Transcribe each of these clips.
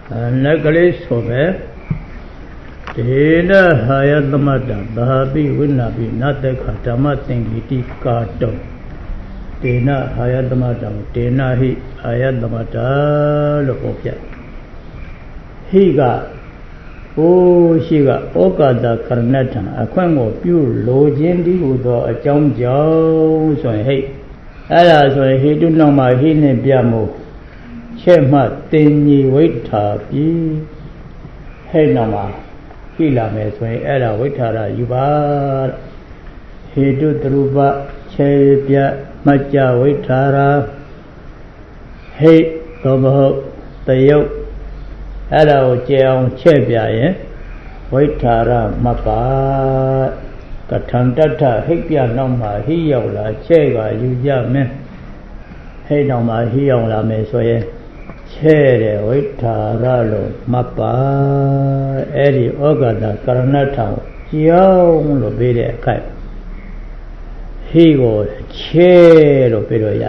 Nakalis Home Dena Hayadamata, Bahabi Winabi, Nataka, Tamatingiti Kato Dena Hayadamata, Dena Hi Hayadamata, Lokopia. He got she got Okada Karnatan, a quango pure low jendi with a jump joe, so hey. Ella so he do know my hidden biamo. Chema Tini wait happy. Hey Nama, Hila Mesway, Ella wait her, you bar. He do Druba, Chepia, Macha wait her. Hey, Tomo, the yoke. Ella Jeon Chepia, eh? Wait her, Mapa. Katantata, Hipia Nama, Hiola, Chega, you young men. Hey Nama, Hiola Mesway. Chere, Wita, Ralo, Mapa, Eddie, Ogada, Karanata, Young Lobede, Kai. He was Chero Pedoya.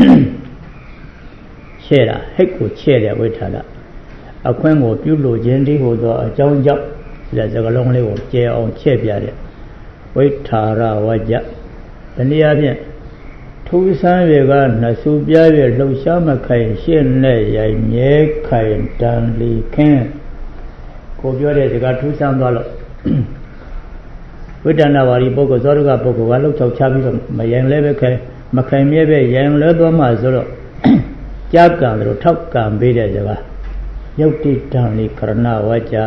Chera, Heku Chera, Witala. A quango, Pulo, Jendi, who do a John Job, that's a long level, Chair on Chepiade. Witara, Waja. The near Two San Vega, Nasubia, Lushama Kai, Shen Lay, Ye Kai, Danley Ken. Cobiore, they got $2,000. We don't know what he book was all got book. I looked at Chabi, my young Leveke, Macamebe, young Ledo Mazoro. Jagan, the top gun, Beda, Yoti Danley Karna, Waja.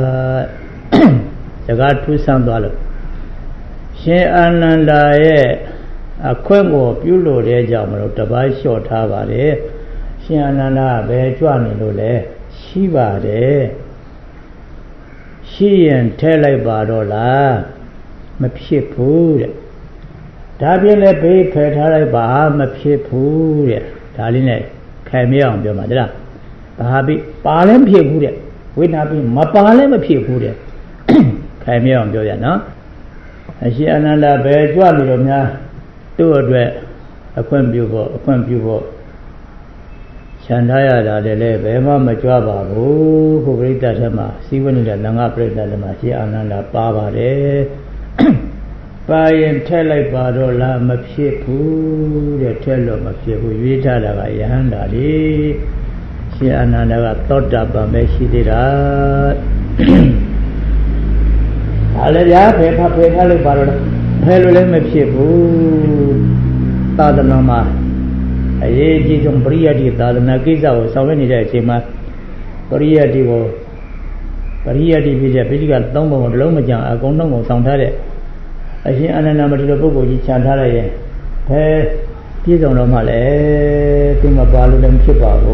They got $2,000. She Ananda. A quango, Pulo, the Jammer, the by short Havare, Shianana, Bejuan, Lule, Shiva, she and Telebadola, Mapshi Pud. Tabula Bay Petalaba, Mapshi Pud, Taline, Camion, your mother. Bahabi, Palem Pure, we not be Mapalem Pure, Camion, your no? And she another Bejuan, two address a quambubo. Chandaya da de Bema Majaba, who read that Hema, see when the Langa break that Machi Ananda Baba de By and tell a badola Mapshipu, the tello Mapshipu, Vita da Yanda, she Ananda thought up a Meshi did that. Alaya, Peppa, Barola. Hello, Mepsipu Tadanama. A ye on Priati, Tadanakiza, or so many days, Priati, Priati, Physical Tombo, Lomajan, a condom or Santare. I see an number to the book of Chantare. Hey, Tizon Male, Timapalu and Chipago.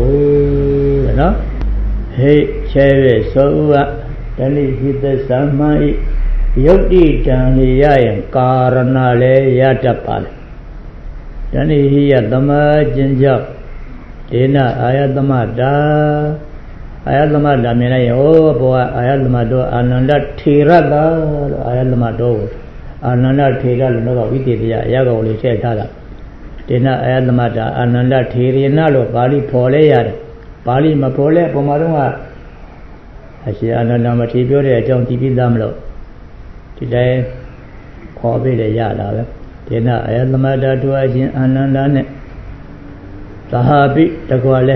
Hey, Cherry, so then he hit the Samai. Yoti Janiya Karanale Yatapal. Dani Yadama Jinja Dina Ayadamada Ayadamada Minayo, Ayadamado, Ananda Tirada, Ayadamado, Ananda Tira, no, we did Yago, Tala. Dina Ayadamada, Ananda Tirinalo, Bali Pole, Bali Mapole, Pomaruma. I see Ananda Matibio, John Tibi Damlo. Today, Hobby the Yada, Dena Ayamada to Ajin Anandane, Tahabi, Taguale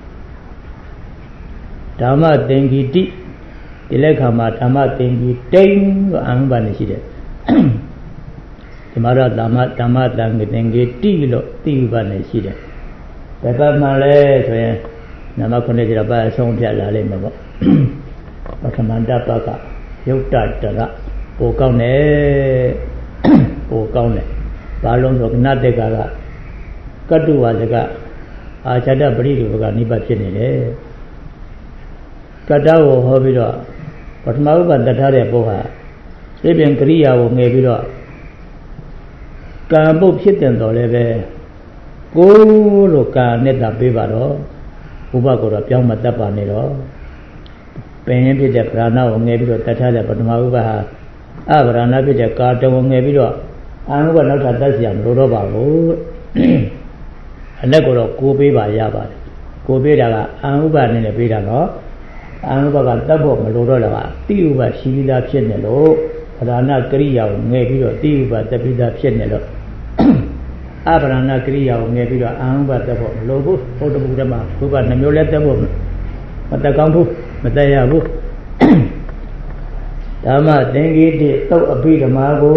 Tama Tengi Tea, Ilekama Tama Tengi Tang, Anbanishide. Timara Tama Tengi Tilo, Tibanishide. Pepper Malay, Namakone by Sonja Lalema, Patamanda Paka, Yota. Pocone Balon of Natega Katu was a guy. I said a breed of Ganibacine. Katao Hobida, but Mauba Datare Boha, Sabian Korea or maybe Cambo Chitin Doleve, Go Loca Neta Bivaro, Ubago of Young Matapanero, Pen de Prana or maybe Tatara, but Mauba. Abrana with a carton on a video. I will not at that young Roba. And I go to Kobe by Yaba. Kobe, I'm in a bit. Anuba Tabo, Malora, Tiuba, Shivida Chenelo, Rana Kriya, Nebilo, Tiuba, Tabida Chenelo, Abrana Kriya, Nebilo, Amba Tabo, Lobo, Photograma, Kuba, Namula Tabo, Matakambu, Matayabu, Tama, Dengi, Tau a bit of Mago,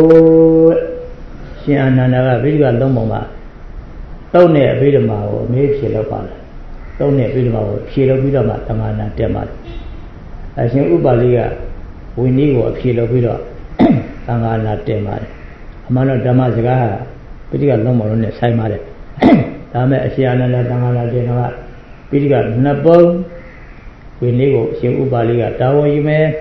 Siana, Viga Lomoma, Tone a bit of Mago, maybe Shilopala. Don't let me know, Kilo Vidama, Tamana, Demat. I think Ubalia, we need a kilo Vido, Tangana Demat. Amano Damazaga, Pidiga Lomo on the Simade. Tame Asiana Tangana Dena, Pidiga Nabo, we need to see Ubalia, Tawa you may.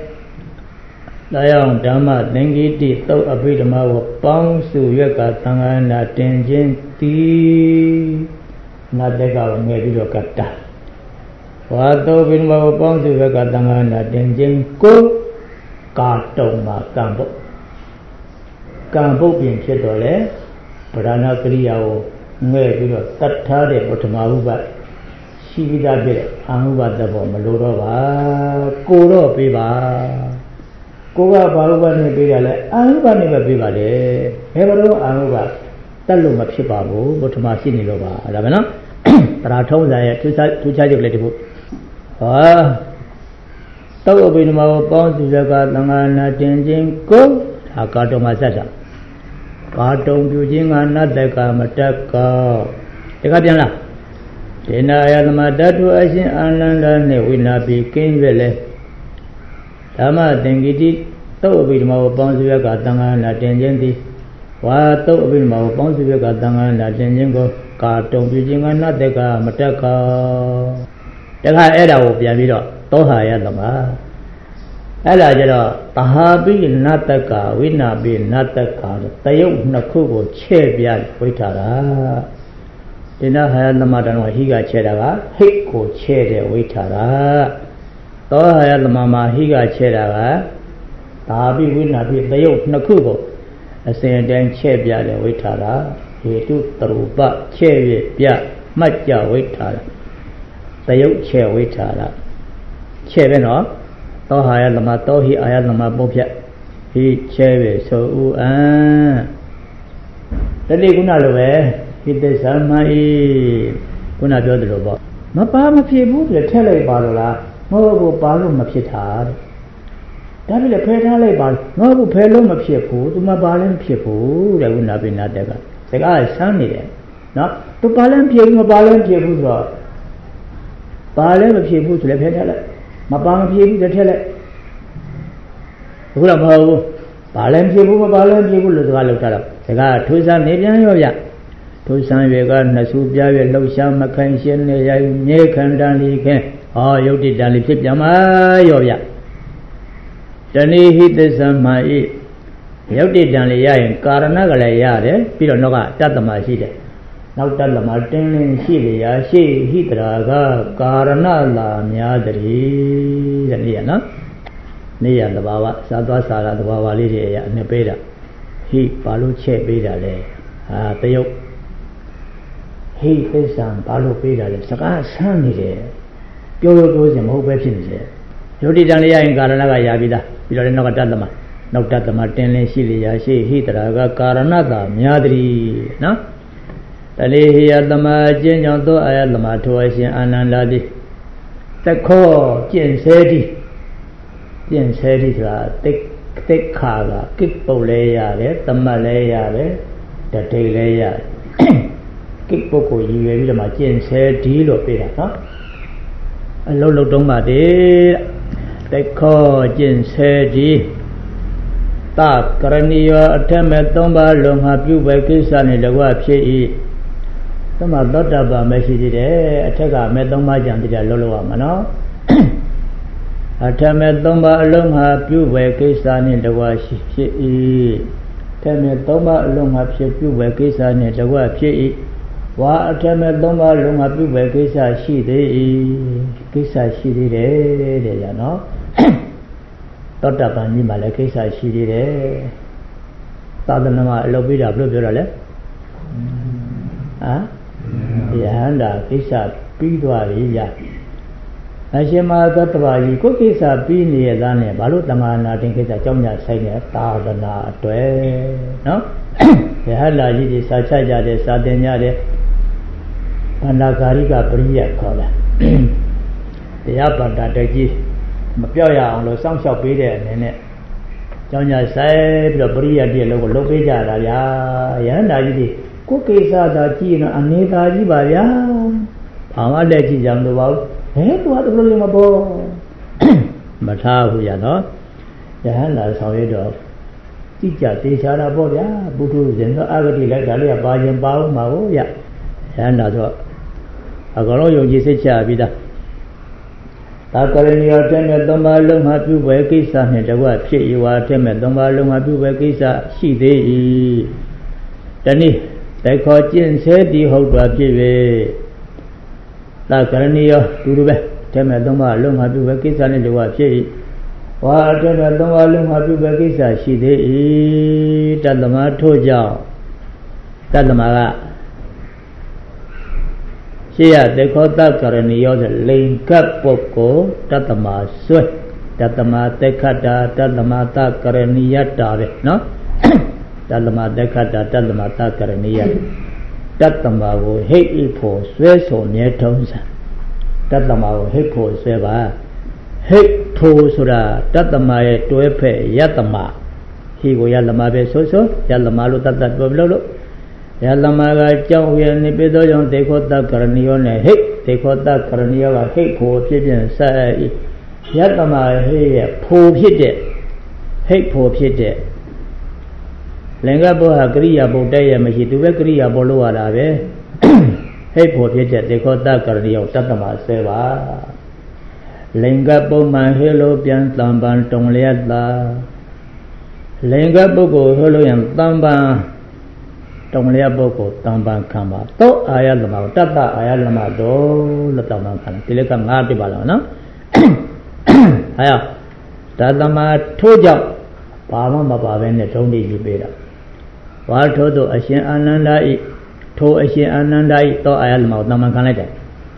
Lion Dama, Dengi, the thought of Vidama, Pong, Suyaka, Tangana, Tenjin, Tea. Nataka maybe look at that. What though when we were bound to work at Tangana, Denjin go, Cartoma, Campo. Campo being Chetole, Parana Kriao, maybe look at Tade, Potamaruba, Shivida Bit, Amuba the Malora, Kuro Piva, Koga Baruba Nebila, Anuba never Bivale, Evero Anuba. Talu Maxibabu, but Masini Lova, Ravana, Prato, two charge of Letibu. Ah, Tago Binama, Bound to the Gatangana, Tenjin, go, Akato Masata. Kato Pujing, another Kamataka. The Gatiana. Then I am Madatu, I see Ananda, will not be King Vele. Tama, Dengiti, Tago Binama, Bound to the Gatangana, Tenjin. What though we know bounce with Gatanga, Najango, Carton, Pujing, another Mataka. The high Edda of Yamiro, Toha Yadama. Ella Jera, Tahabi, Nataka, Winna be Nataka, Tayo Nakugo, Chebia, Waitara. Dinner had the Madame Higa Chedaga, Hiko Chede, Waitara. Toha Yadama Higa Chedaga, Tahabi, Winna be Tayo Nakugo. A saying then Chebia, Waitara, he took Taruba, Chebia, Matja, Waitara. The yoke chair Waitara. Cheveno, Toha Lama, Tohi Ayalama Bobia, he Cheve, so, the Ligunalaway, he did some my Gunadodrobo. Mapama Pibu, the Telebalola, Mobu Balum of Chitar. That will appear Taliban, no Pelum of Piapu, to Mabalan Piapu, there would not be Nadaga. The guy is sunny there. No, to Balan Piapu, Balan Piapu, Balan of Piapu to the Petala, Mabama Piapu, the Tele. Urabu, Balan Piapu, Balan Piapu, the Galutara. The guy, Tusan, Nabian Yoya. Tusan Vega, Nasubia, Losham, Macansian, Yakan, Dani, oh, you did Dani Pipjama, Yoya. Tani hit the sun my eat. Yoti Dalia and Karanagalaya, Pironoga, Tatamashide. Now Tala Martin and Shilia, she hitraga, Karanala, Miadri, and Liana. Nia the Baba, Sadwa Sara, the Baba Lidia, Nepeda. He Paluche Pedale. Ah, Tayo. He is some Palu Pedale, Saka Sunny there. Pure goes and more weapons there. Yoti Dalia and Karanaga Yabida. You don't know what Tatama. No Tatama, Tenley, Shilia, she hitraga, Karanada, Miadri, no? Tali Adama, Jenjo, I had the Matuasi, Anandadi. The call, Jen Sedi. Jen Sedi, take Kaga, kick Polea, the Malaya, the Telea. Kick Boko, you will my Jen Sedi, Lopera, huh? A low doma de. They call Jin Sedi. Tak Karania attempt Tomba long have you by Kisan in the web she. Toma Dotaba message there, attack a Medoma Jan de Lolo Mano. Attempt Tomba long have you by Kisan in the web she. Tell me Tomba long have you by Kisan in the web she. What attempt Tomba long have you by Kisa she de Kisa she de, you know. Tota Pani Malakisa she did. Tadanama Lobida Blue. Ah? Yanda Kisa Pidua. Ashima Gatvaji, cookies are being near than a Balutama, nothing is a Jonia saying a thousand no? The Halaji is such a jade, Sardenia, Panagariga Bria color. The upper Dataji, Mapioya on the song shall be there, and it. Jonia said, the Bria de Lopija, Yana, cookies are the Gina, Anita Jibaya. Amaleji jam the world. Hey, what a problem about? But how we are not? The handlers how it off. Teacher, teacher about ya, Buddhas and the Agati like Alia Bajan Bao Mao, ya. And that's what I got all your Jessica Vida. Takarani or Temet Domalum have you Wakisa and the wife, you are Temet Domalum have you Wakisa, she they. Danny, they call Jin said the whole Baji. La Carania, Turube, Temadoma, Lum Happy Wakisa and the Wachi. What Temadoma, Lum Happy Wakisa, she did Tadama Toja Tadamara. She had the Kota Carania, the link up Poco, Tatama Sweat, Tatama Tekata, Tadamata Carania Tare, no? Tadama Dekata, Tadamata Carania. Tatama hate for sweat or near tones. Tatama hate for seva. Hate to sura, Tatama to a pay, Yatama. He will Yalamabe so, Yalamalu Tatat Boblo. Yalamaga Joe and Nipido, they got that Carnion, hate, they got that Carnio, hate for pigeon, say Yatama, hey, poor hit hate for pigeon. Lengabo agria bodaya Mahitu Gria Boluara, hey, poor pigeon, they got that Carnio, Tatama seva. Lengabo Mahelo Pian Tamban Tongliata Lengabo Holo and Tamba Tongliaboko Tamban Kamba. To Ayalama, Tata Ayalama do Lataman, Tilekam Artibalana. Aya Tatama Toja Pama Baben, Tony Libera. While Toto Asian Anandai, To Asian Anandai, To Ayalama, Naman.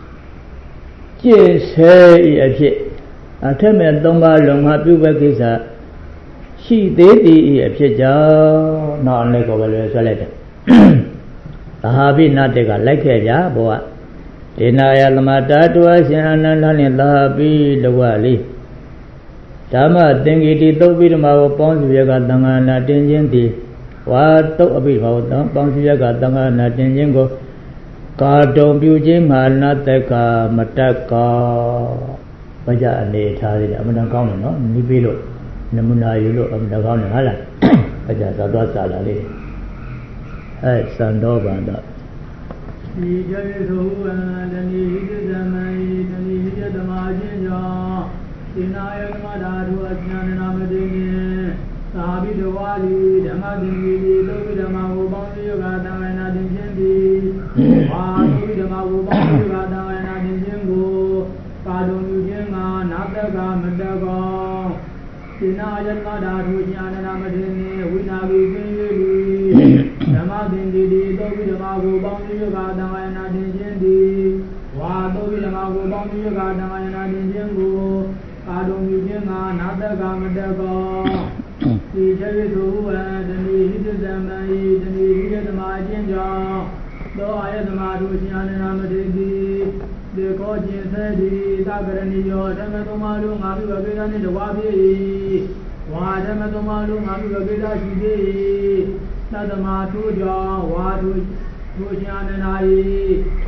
Yes, hey, a Temet Domba Long Happy Wakisa. She did a picture, not like over the The Happy Natica like a boa. Denia Lamata to us and the Happy the Wali. Tama think it is to be the Mao Ponsiaga Danga Natinjenti. What to a bit about Ponsiaga Danga Natinjengo. Carton Bujim Hanateka Mataka Baja Neta, Amadakon, no? Nibilo, Namuna, you look of the Ghana Hala. Baja Sadwasala. Hey, Sandova and that. He carries who and he did the maid and he did the margin. Denial Madadu Asnan and Amadine. Sabi the Wali, the Madin, the Mahu Bondi, Gada and Adinjendi. Wadu the Mahu Bondi, Gada and Adinjengo. Padu Jenga, Nadaga, Madaga. Denial Madadu and Amadine, Winabi, the Madin, the Mahu Bondi, Gada and Adinjendi. Wadu the Mahu Bondi, Gada and Adinjengo. Padu Jenga, Nadaga, Madaga. He carries who and he did them and he did the margin jaw. Though I had the Marusian and Amadidi, the coaching said the Tagarani, Tamatomalu, Mabu in the Wabi, Wadamatomalu, Mabu Shidi, Tadamatu jaw, Wadu, Tusian and I.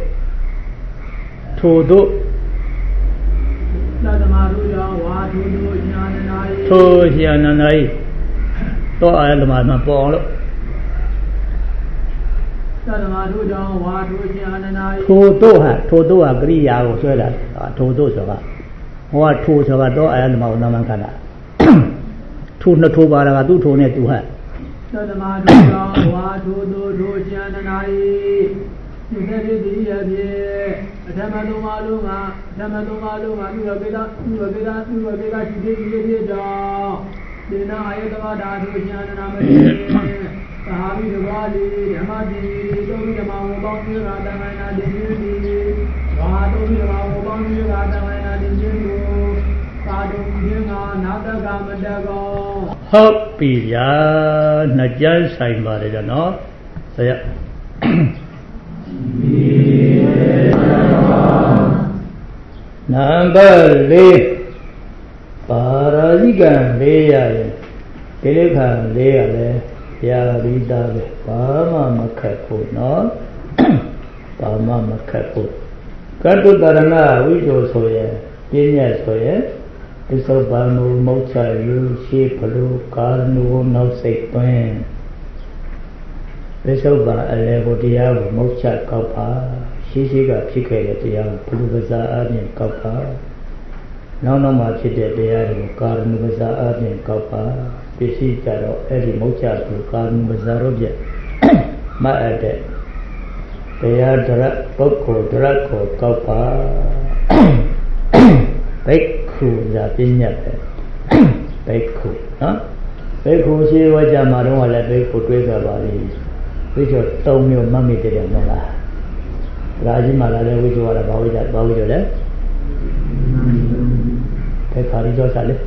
Todo. Tohianai To Alama Polo Toto agree. I was that Toto Sava. What two Savato Alama Namankana? Two Natubara do to net to her. You said it Tamalumaluma, you are Geda, she did the job. Then I had about that with Yanamadi, Sahabi the Wali, Yamadi, Toby the Mamu Bongi, Radamana, the Unity, Wadu the Mamu Bongi, Radamana. ဟုတ်ပြီဗျာနှစ်ကျန်းဆိုင်ပါတယ်ကြနော်ဆရာနံပါတ်4ပါရာဇိကံ4ရရင်ကိလေသာ4ရလဲရာရိတာပဲဘာမှမခက်ဘူးနော်ဘာမှမခက်ဘူးကတ္တုတရဏဝိဇ္ဇောဆိုရင်ပြည့်ညက်ဆိုရင်ပစ္စုပန်မူမုတ်ချယူရှိဘလူကာနုနောက်စိတ်သွင်းပစ္စုပန်အလေကိုတရားကိုမုတ်ချကောက်ပါရှိကဖြစ်ခဲ့တဲ့တရားကိုဘလူပဇာအပြင်ကောက်ပါနောက်မှဖြစ်တဲ့တရားတွေကိုကာနုပဇာအပြင်ကောက်ပါပစ္စည်းကြတော့အဲ့ဒီမုတ်ချကိုကာနုပဇာရောပြမအပ်တဲ့တရားဒရပုဂ္ဂိုလ်ဒရကိုကောက်ပါဘိက္ခုသာပြညတ်ပဲဘိက္ခုနော်ဘိက္ခုရှိဝကြမှာတော့လည်းဘိက္ခုတွေးကြပါလိမ့်ဝိဇ္ဇော3မျိုးမှတ်မိတယ်မဟုတ်လားဒါကြီးမှလည်းဝိဇ္ဇောကဘာဝိဇ္ဇောလဲခေခါရီကြောစားလေ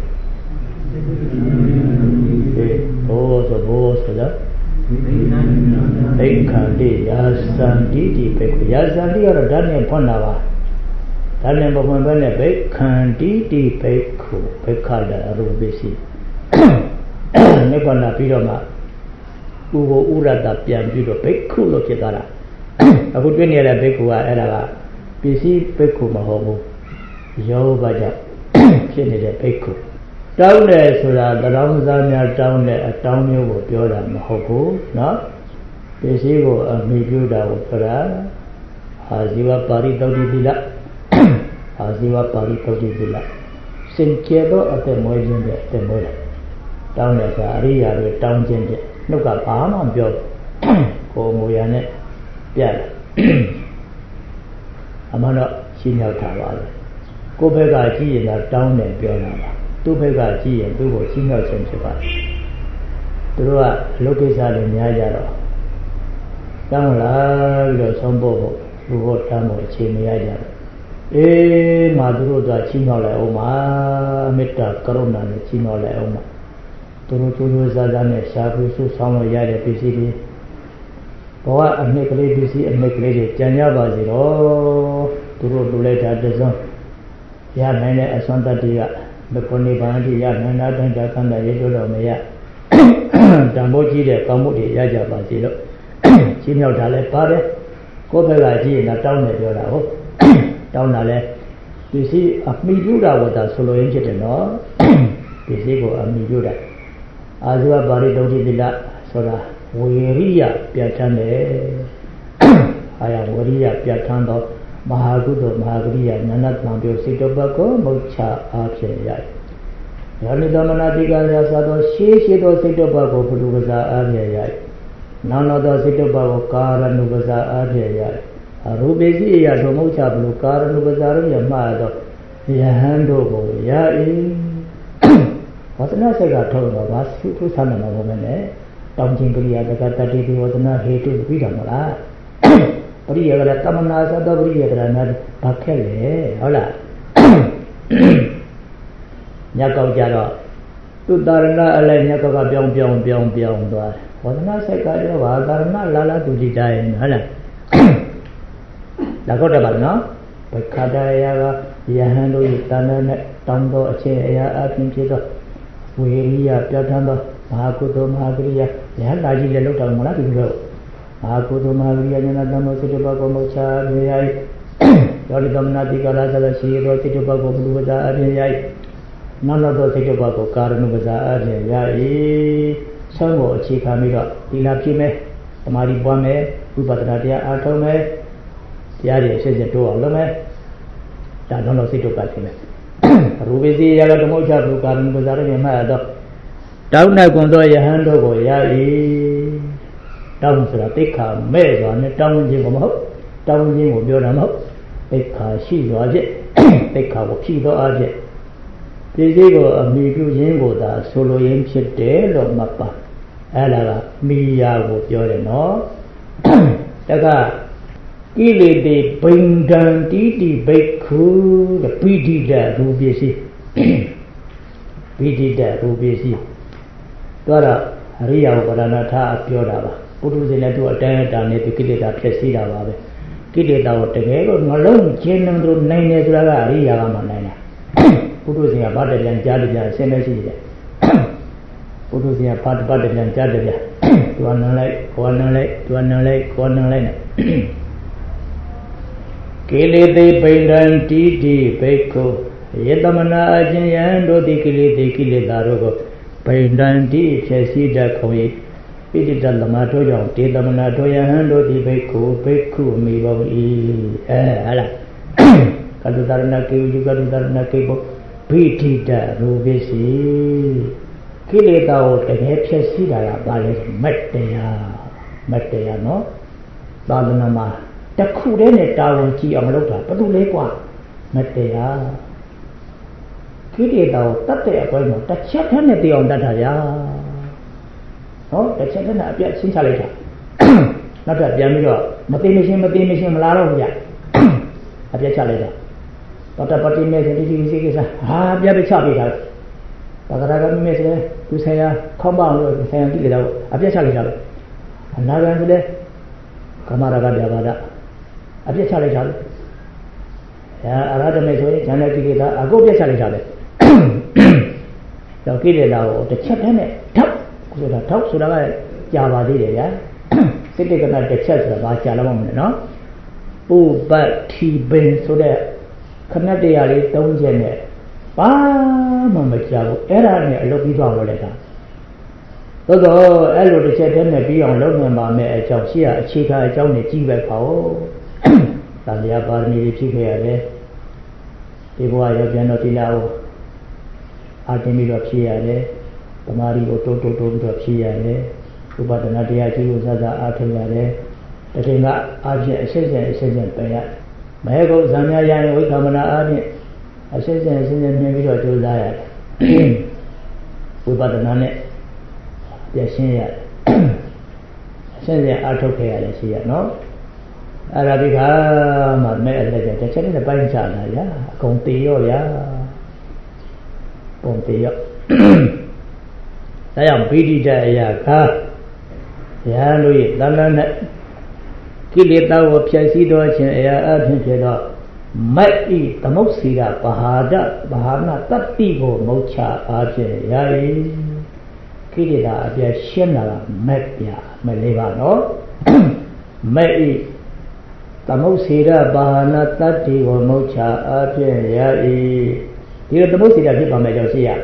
ဘောဆိုတော့ဘိက္ခန္တိယာစန္တိတိဘိက္ခုယာစန္တိကတော့ဓာတ်နဲ့ဖွင့်တာပါဓာတ်နဲ့မဖွင့်ဘဲနဲ့ဘိက္ခန္တိတိဘိက္ခုဘိက္ခလာအရုပ္ပစီနိဗ္ဗာန်ပြီးတော့မှဥဘောဥရတပြန်ပြီးတော့ဘိက္ခုလို့ဖြစ်သွားတာအခုတွေ့နေရတဲ့ဘိက္ခုကအဲ့ဒါကပစ္စည်းဘိက္ခုမဟုတ်ဘူးယောဘကြောင့်ဖြစ်နေတဲ့ဘိက္ခုတောင်းတယ်ဆိုတာတောင်းစားများတောင်းတဲ့အတောင်းမျိုးကိုပြောတာမဟုတ်ဘူးเนาะပစ္စည်းကိုအမိပြုတာကိုပြောတာအာဇီဝပါရိသုတ်တိတိလအာဇီဝပါရိသုတ်တိတိလစင်ကြယ်သောအသက်မွေးခြင်းတဲ့အသက်မွေးတာတောင်းတယ်ဆိုတာအရိယာတွေတောင်းခြင်းတဲ့နှုတ်ကဘာမှမပြောကိုယ်မူရနဲ့ပြတယ်အမှန်တော့ရှင်းရောက်တာပါပဲကိုယ့်ဘက်ကကြည့်ရင်တော့တောင်းတယ်ပြောတာပါသူ့ဘက်ကကြည့်ရင်သူ့ကိုရှင်းရောက်ခြင်းဖြစ်ပါတယ်သူတို့ကအလုပ်ကိစ္စတွေများကြတော့တောင်းလာပြီးတော့ဆုံးဖို့လူ့ဘောတမ်းဖို့အခြေမရကြတော့အေးမှသူတို့ကချင်းရောက်လိုက်အောင်ပါမေတ္တာကရုဏာနဲ့ချင်းရောက်လိုက်အောင်ပါသူတို့ကျိုးကျိုးစားစားနဲ့ရှားပြီးဆုဆောင်းလို့ရတဲ့ပစ္စည်းတွေဘဝအနှစ်ကလေးပစ္စည်းအနှစ်ကလေးတွေကြံရပါစေတော့သူတို့လူလိုက်တာတစွန်းရနိုင်တဲ့အစွမ်းတတ္တိကမကုဏိဗန္တိရနန္ဒတန္တကန္တရေတို့တော်မရတံမိုးကြီးတဲ့ကောင်းမှုတွေရကြပါစေတော့ချင်းမြောက်တာလဲပါတယ်ကိုယ့်ဘက်ကကြည့်ရင်တော့တောင်းတယ်ပြောတာဟုတ်တောင်းတာလဲပစ္စည်းအမိပြုတာဝတ္တဆိုလိုရင်းဖြစ်တယ်နော်ပစ္စည်းကိုအမိပြုတာအာဇဝပါရိသုတ်တိတိလဆိုတာဝေရိယပြဋ္ဌာန်းတယ်အာယဝေရိယပြဋ္ဌာန်းတော့မဟာကုသိုလ်မဟာကရိယာနန္ဒတံပြောစိတ်တပတ်ကိုမုတ်ချအားဖြင့်ရ။ယောနိသမနာတိကရာသာသောရှေးသောစိတ်တပတ်ကိုဘုလူပဇာအားဖြင့်ရ။နောက်သောစိတ်တပတ်ကိုကာရဏုပဇာအားဖြင့်ရ။အရူပိစီအရာတို့မုတ်ချဘလူကာရဏုပဇာတို့ရမှတော့ယဟန်တို့ကိုရ၏။ဝသနာစိတ်ကထုတ်တော့ဘာသုထုဆန္ဒမှာဘုမနဲ့တောင်းခြင်းကရိယာတကတတိဝသနာဟေတုပြီးတာမလား။ပရိယေကလည်းတမနာသတ္တပရိယေကလည်းဘာခက်လဲဟုတ်လားညကောက်ကြတော့သူတာရဏအလဲညကောက်ကပြောင်းသွားဝဒနာစိတ်ကကြောဘာတာရဏလာသူကြည့်တိုင်းဟုတ်လားဒါကောက်တယ်ပါနော်ဘခတရာကယဟန်တို့တဏ္ဍနဲ့တောင်းသောအခြေအရာအပြင်ဖြစ်သောဝေရိယပြဋ္ဌာန်းသောမဟာကုသိုလ်မဟာကရိယာယဟန်လာကြီးလည်းလောက်တော်မလားဒီလိုမဟာကုသိုလ်မဟာကရိယာဉာဏတမောစိတ္တပကောမုချာမြေယိယောနိသမနာတိကလာသလရှိသောစိတ္တပကောဘုလူပဇာအပြင်ယိနောက်သောစိတ္တပကောကာရဏုပဇာအပြင်ယိဆုံးကိုအခြေခံပြီးတော့သီလပြည့်မယ်သမာဓိပွားမယ်ဝိပဿနာတရားအားထုတ်မယ်တရားတွေအစစ်စစ်တိုးအောင်လုပ်မယ်ဒါတော့စိတ္တပဖြစ်မယ်ရူပိစီရကဓမ္မချဘုကာရဏုပဇာရမြတ်တော့တောင်းနိုင်ကုန်သောယဟန်တို့ကိုယိတောင်းဆိုတာသိက္ခာမဲ့စွာနဲ့တောင်းခြင်းကိုမဟုတ်တောင်းခြင်းကိုပြောတာမဟုတ်သိက္ခာရှိစွာဖြင့်သိက္ခာကိုဖြည့်သောအားဖြင့်ပစ္စည်းကိုအမိပြုခြင်းကိုသာဆိုလိုရင်းဖြစ်တယ်လို့မှတ်ပါအဲ့ဒါကမိယာကိုပြောတယ်နော်တက္က Kilete Bindan Titi Beku, the Pidida Rubisi Pidida Rubisi Dora Ria Varanata Piodava, Puduzina to attend down to Kilita Presida Vabe, Kilita or Tegego, Malone, Chinam to Nine Ria Manana, Puduzia Badal and Jadija, Senesi, Puduzia Pat Badal and Jadija, to one lake. Kilete Bindan Titi Beko, Yetamana Ajayando de Kilete Darogo, Bindan T. Chesida Koi, Pidita Lamato, Tidamana Toya Hando de Beko, Beku, Mibo E. Ala Katutarnaki, Yugatarnaki, Pitita Rubisi, Kileta or Chesida, Balis, Matea, no? Badanama. The Kudene Tawanchi Amalota, but to Lequa, Matea Kiddo, Tate Appointment, the Chatanity on that area. Oh, the Chatan appeared since later. Not that Yamiro, Matimishim, Laro, appeared later. But a party message is Yabichabi. Pagaraga message, you say a compound, you say a kiddo, appeared later. Another Kamaraga Yavada. Abia Charlie Charlie. Arada Mesoy, Janaki, I go to Charlie Charlie. The Kidda, the Chatan, top, so the top, so the Java did it, sitting at the church of Bachalam, no? Oh, but he been so that Canadian don't generate. Mamma Jabu, Era, look you down later. Although I would say them be on Logan by a Chausia, a chica, a Johnny Chiva Pao. Talia Barmi Chica, the boy of Janotilao, Artemio Chia, the Mario Toto to Chia, but the Nadia Chiusa Artemia, the king Argent Assistant Paya. Mahego Zamaya, we come on Argent Assistant maybe to diet. We bought the Nane. The senior Artocare, see, no? Arabica, the Chinese Pansana, ya, Contillo, ya, Pontillo. I am pretty Jayaka, Yanui, Lana, Kilita, or Piasido, Argentina, might eat the Moxida, Bahana, Tatigo, Mocha, Argent, Kilida, the Shenala, Mepia, Melevano, May Tamosida, Bahana, Tati, or Mocha, Argent, here the Mosida people Majosia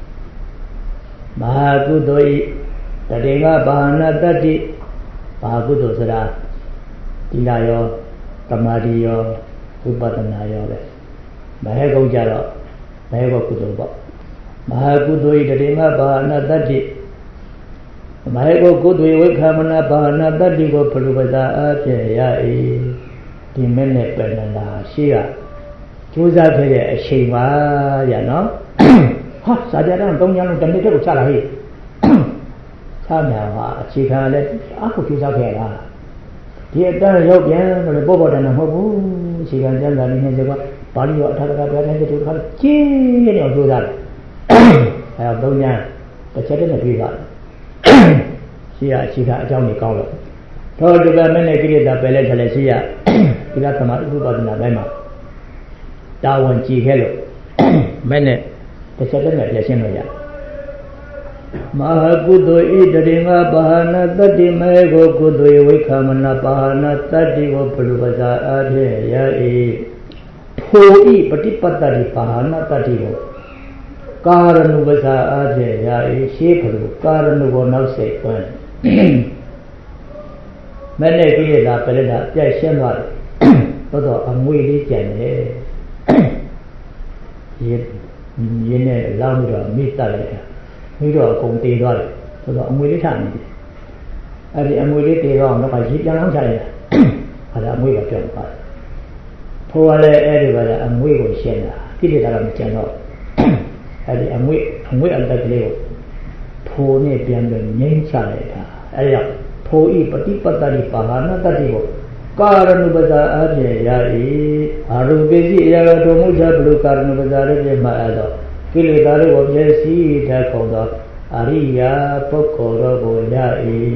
Mahagudoi, Tadega, Bahana, Tati, Mahagudosara, Tilayo, Tamario, Upatanayo, Mahego Jaro, Mahego Kudoba. Mahagudoi the Dima Bahana Dadi Mahego Gudwi Wikamana Bahana Dadi go Pulubaza Yai Dimene Penana Shia Chuza Pere Shiva Yano Ha Sajaran don't young than little Salahi Sama Chica let Aku Chuza Pera. Dear Dana Yobian, the Bobo and a Hobu, she can tell that in his body or Taka to come Chini or do that. I have done that. The second of you she got Johnny Collar. Told the women agreed that Belesia, he got some other group of Navema. Darwin G. Hello. Many, the second of Yasinoya. Mahagudo Idringa Bahana, Tadi Mago Gudu, Wikamana Bahana, Tadi Pulubaza Ade, Yai. Poi, Patipatari Bahana, Tadi. Karanubasa Aje, Yai, Shepru, Karanubo now say one. Many people are Peleda, Jashanwa, but I'm really Jane. Yene, Lamura, Mita, Miro, Conti, so I'm really tiny. I am really wrong, no, I keep young China. I am way of your part. Poor everybody, I'm way with Shena, give it around the channel. I'm way at that level. Poor Napian, the name China. Aya, Poi, Patipatari Pahana, Tativo, Karanubasa Abhyayai Arubisi Yagadomuja Blue Karanubasa Maado Kilitari of Jesse Takoda Aria Pokoro Boyai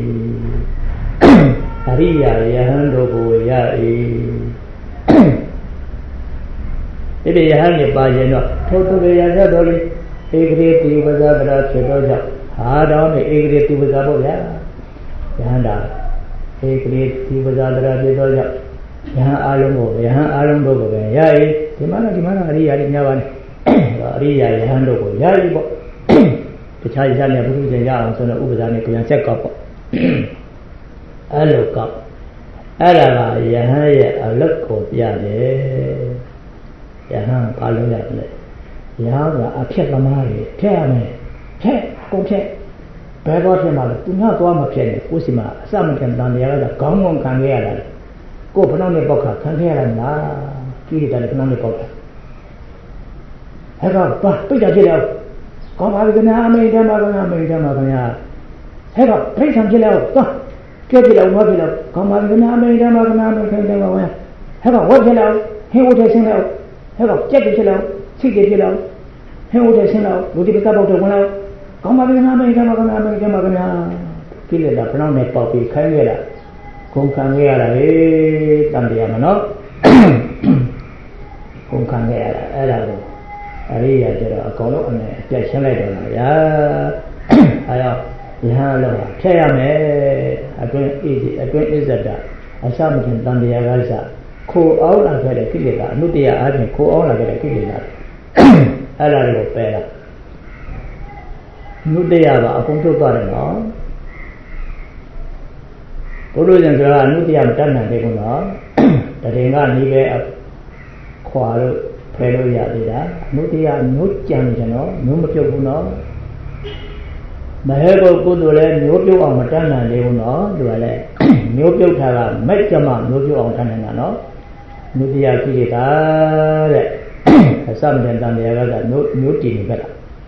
Aria Yahando Boyai If you have a bajeno, totally Yazadoli, Agree with other Chedoja, hard on the Agree with Aboya Yanda. Agree with other Chedoja, Yaha Alamo, Yaha Alamo, Yai, Timana, Ria, Ria, Yahando, Yai, the Chazania Buddha Yams on the Ubazani can check up. I look up. Alava, Yahaya, a look of Yade. Yahan, Palaya, Yaha, a Chetamari, Tame, Che, Coche. Pagotema, do not go on a penny, Usima, some can done the other, come on, can hear. Go put on the boca, can hear and la, keep it on the boca. Have a put a jello. Come out of the army, Damagana. Have a pay some jello. Get it out, what it up. Come out of the army, Damagana. Have a what jello, he would have sent out. Have a check it out, see it out. He would have sent out, would you pick up the one out? Come on, Damagana. Kill it up, round that puppy, Kangera. Kung Kangera, eh, Tandiamano. Kung Kangera, Arabo. Aria, a color and a Tashalay. I have Tayame, a great is that a Samuel Tandiagaza. Ko out and get a killer, Nudia, I mean, ko out and get a killer. Alaro Pera Nudia, a control garden. Puru and Nudia Dana, they go on. The Ringa Nive of Qual Peruya, Nudia, Nutjan, Numatuno. Mahebo Gudule, Nubu on Matana, they will know, do I Nubu Tara, Metama, Nubu on Tanano. Nudia Kilita, a something done the other, no tea better.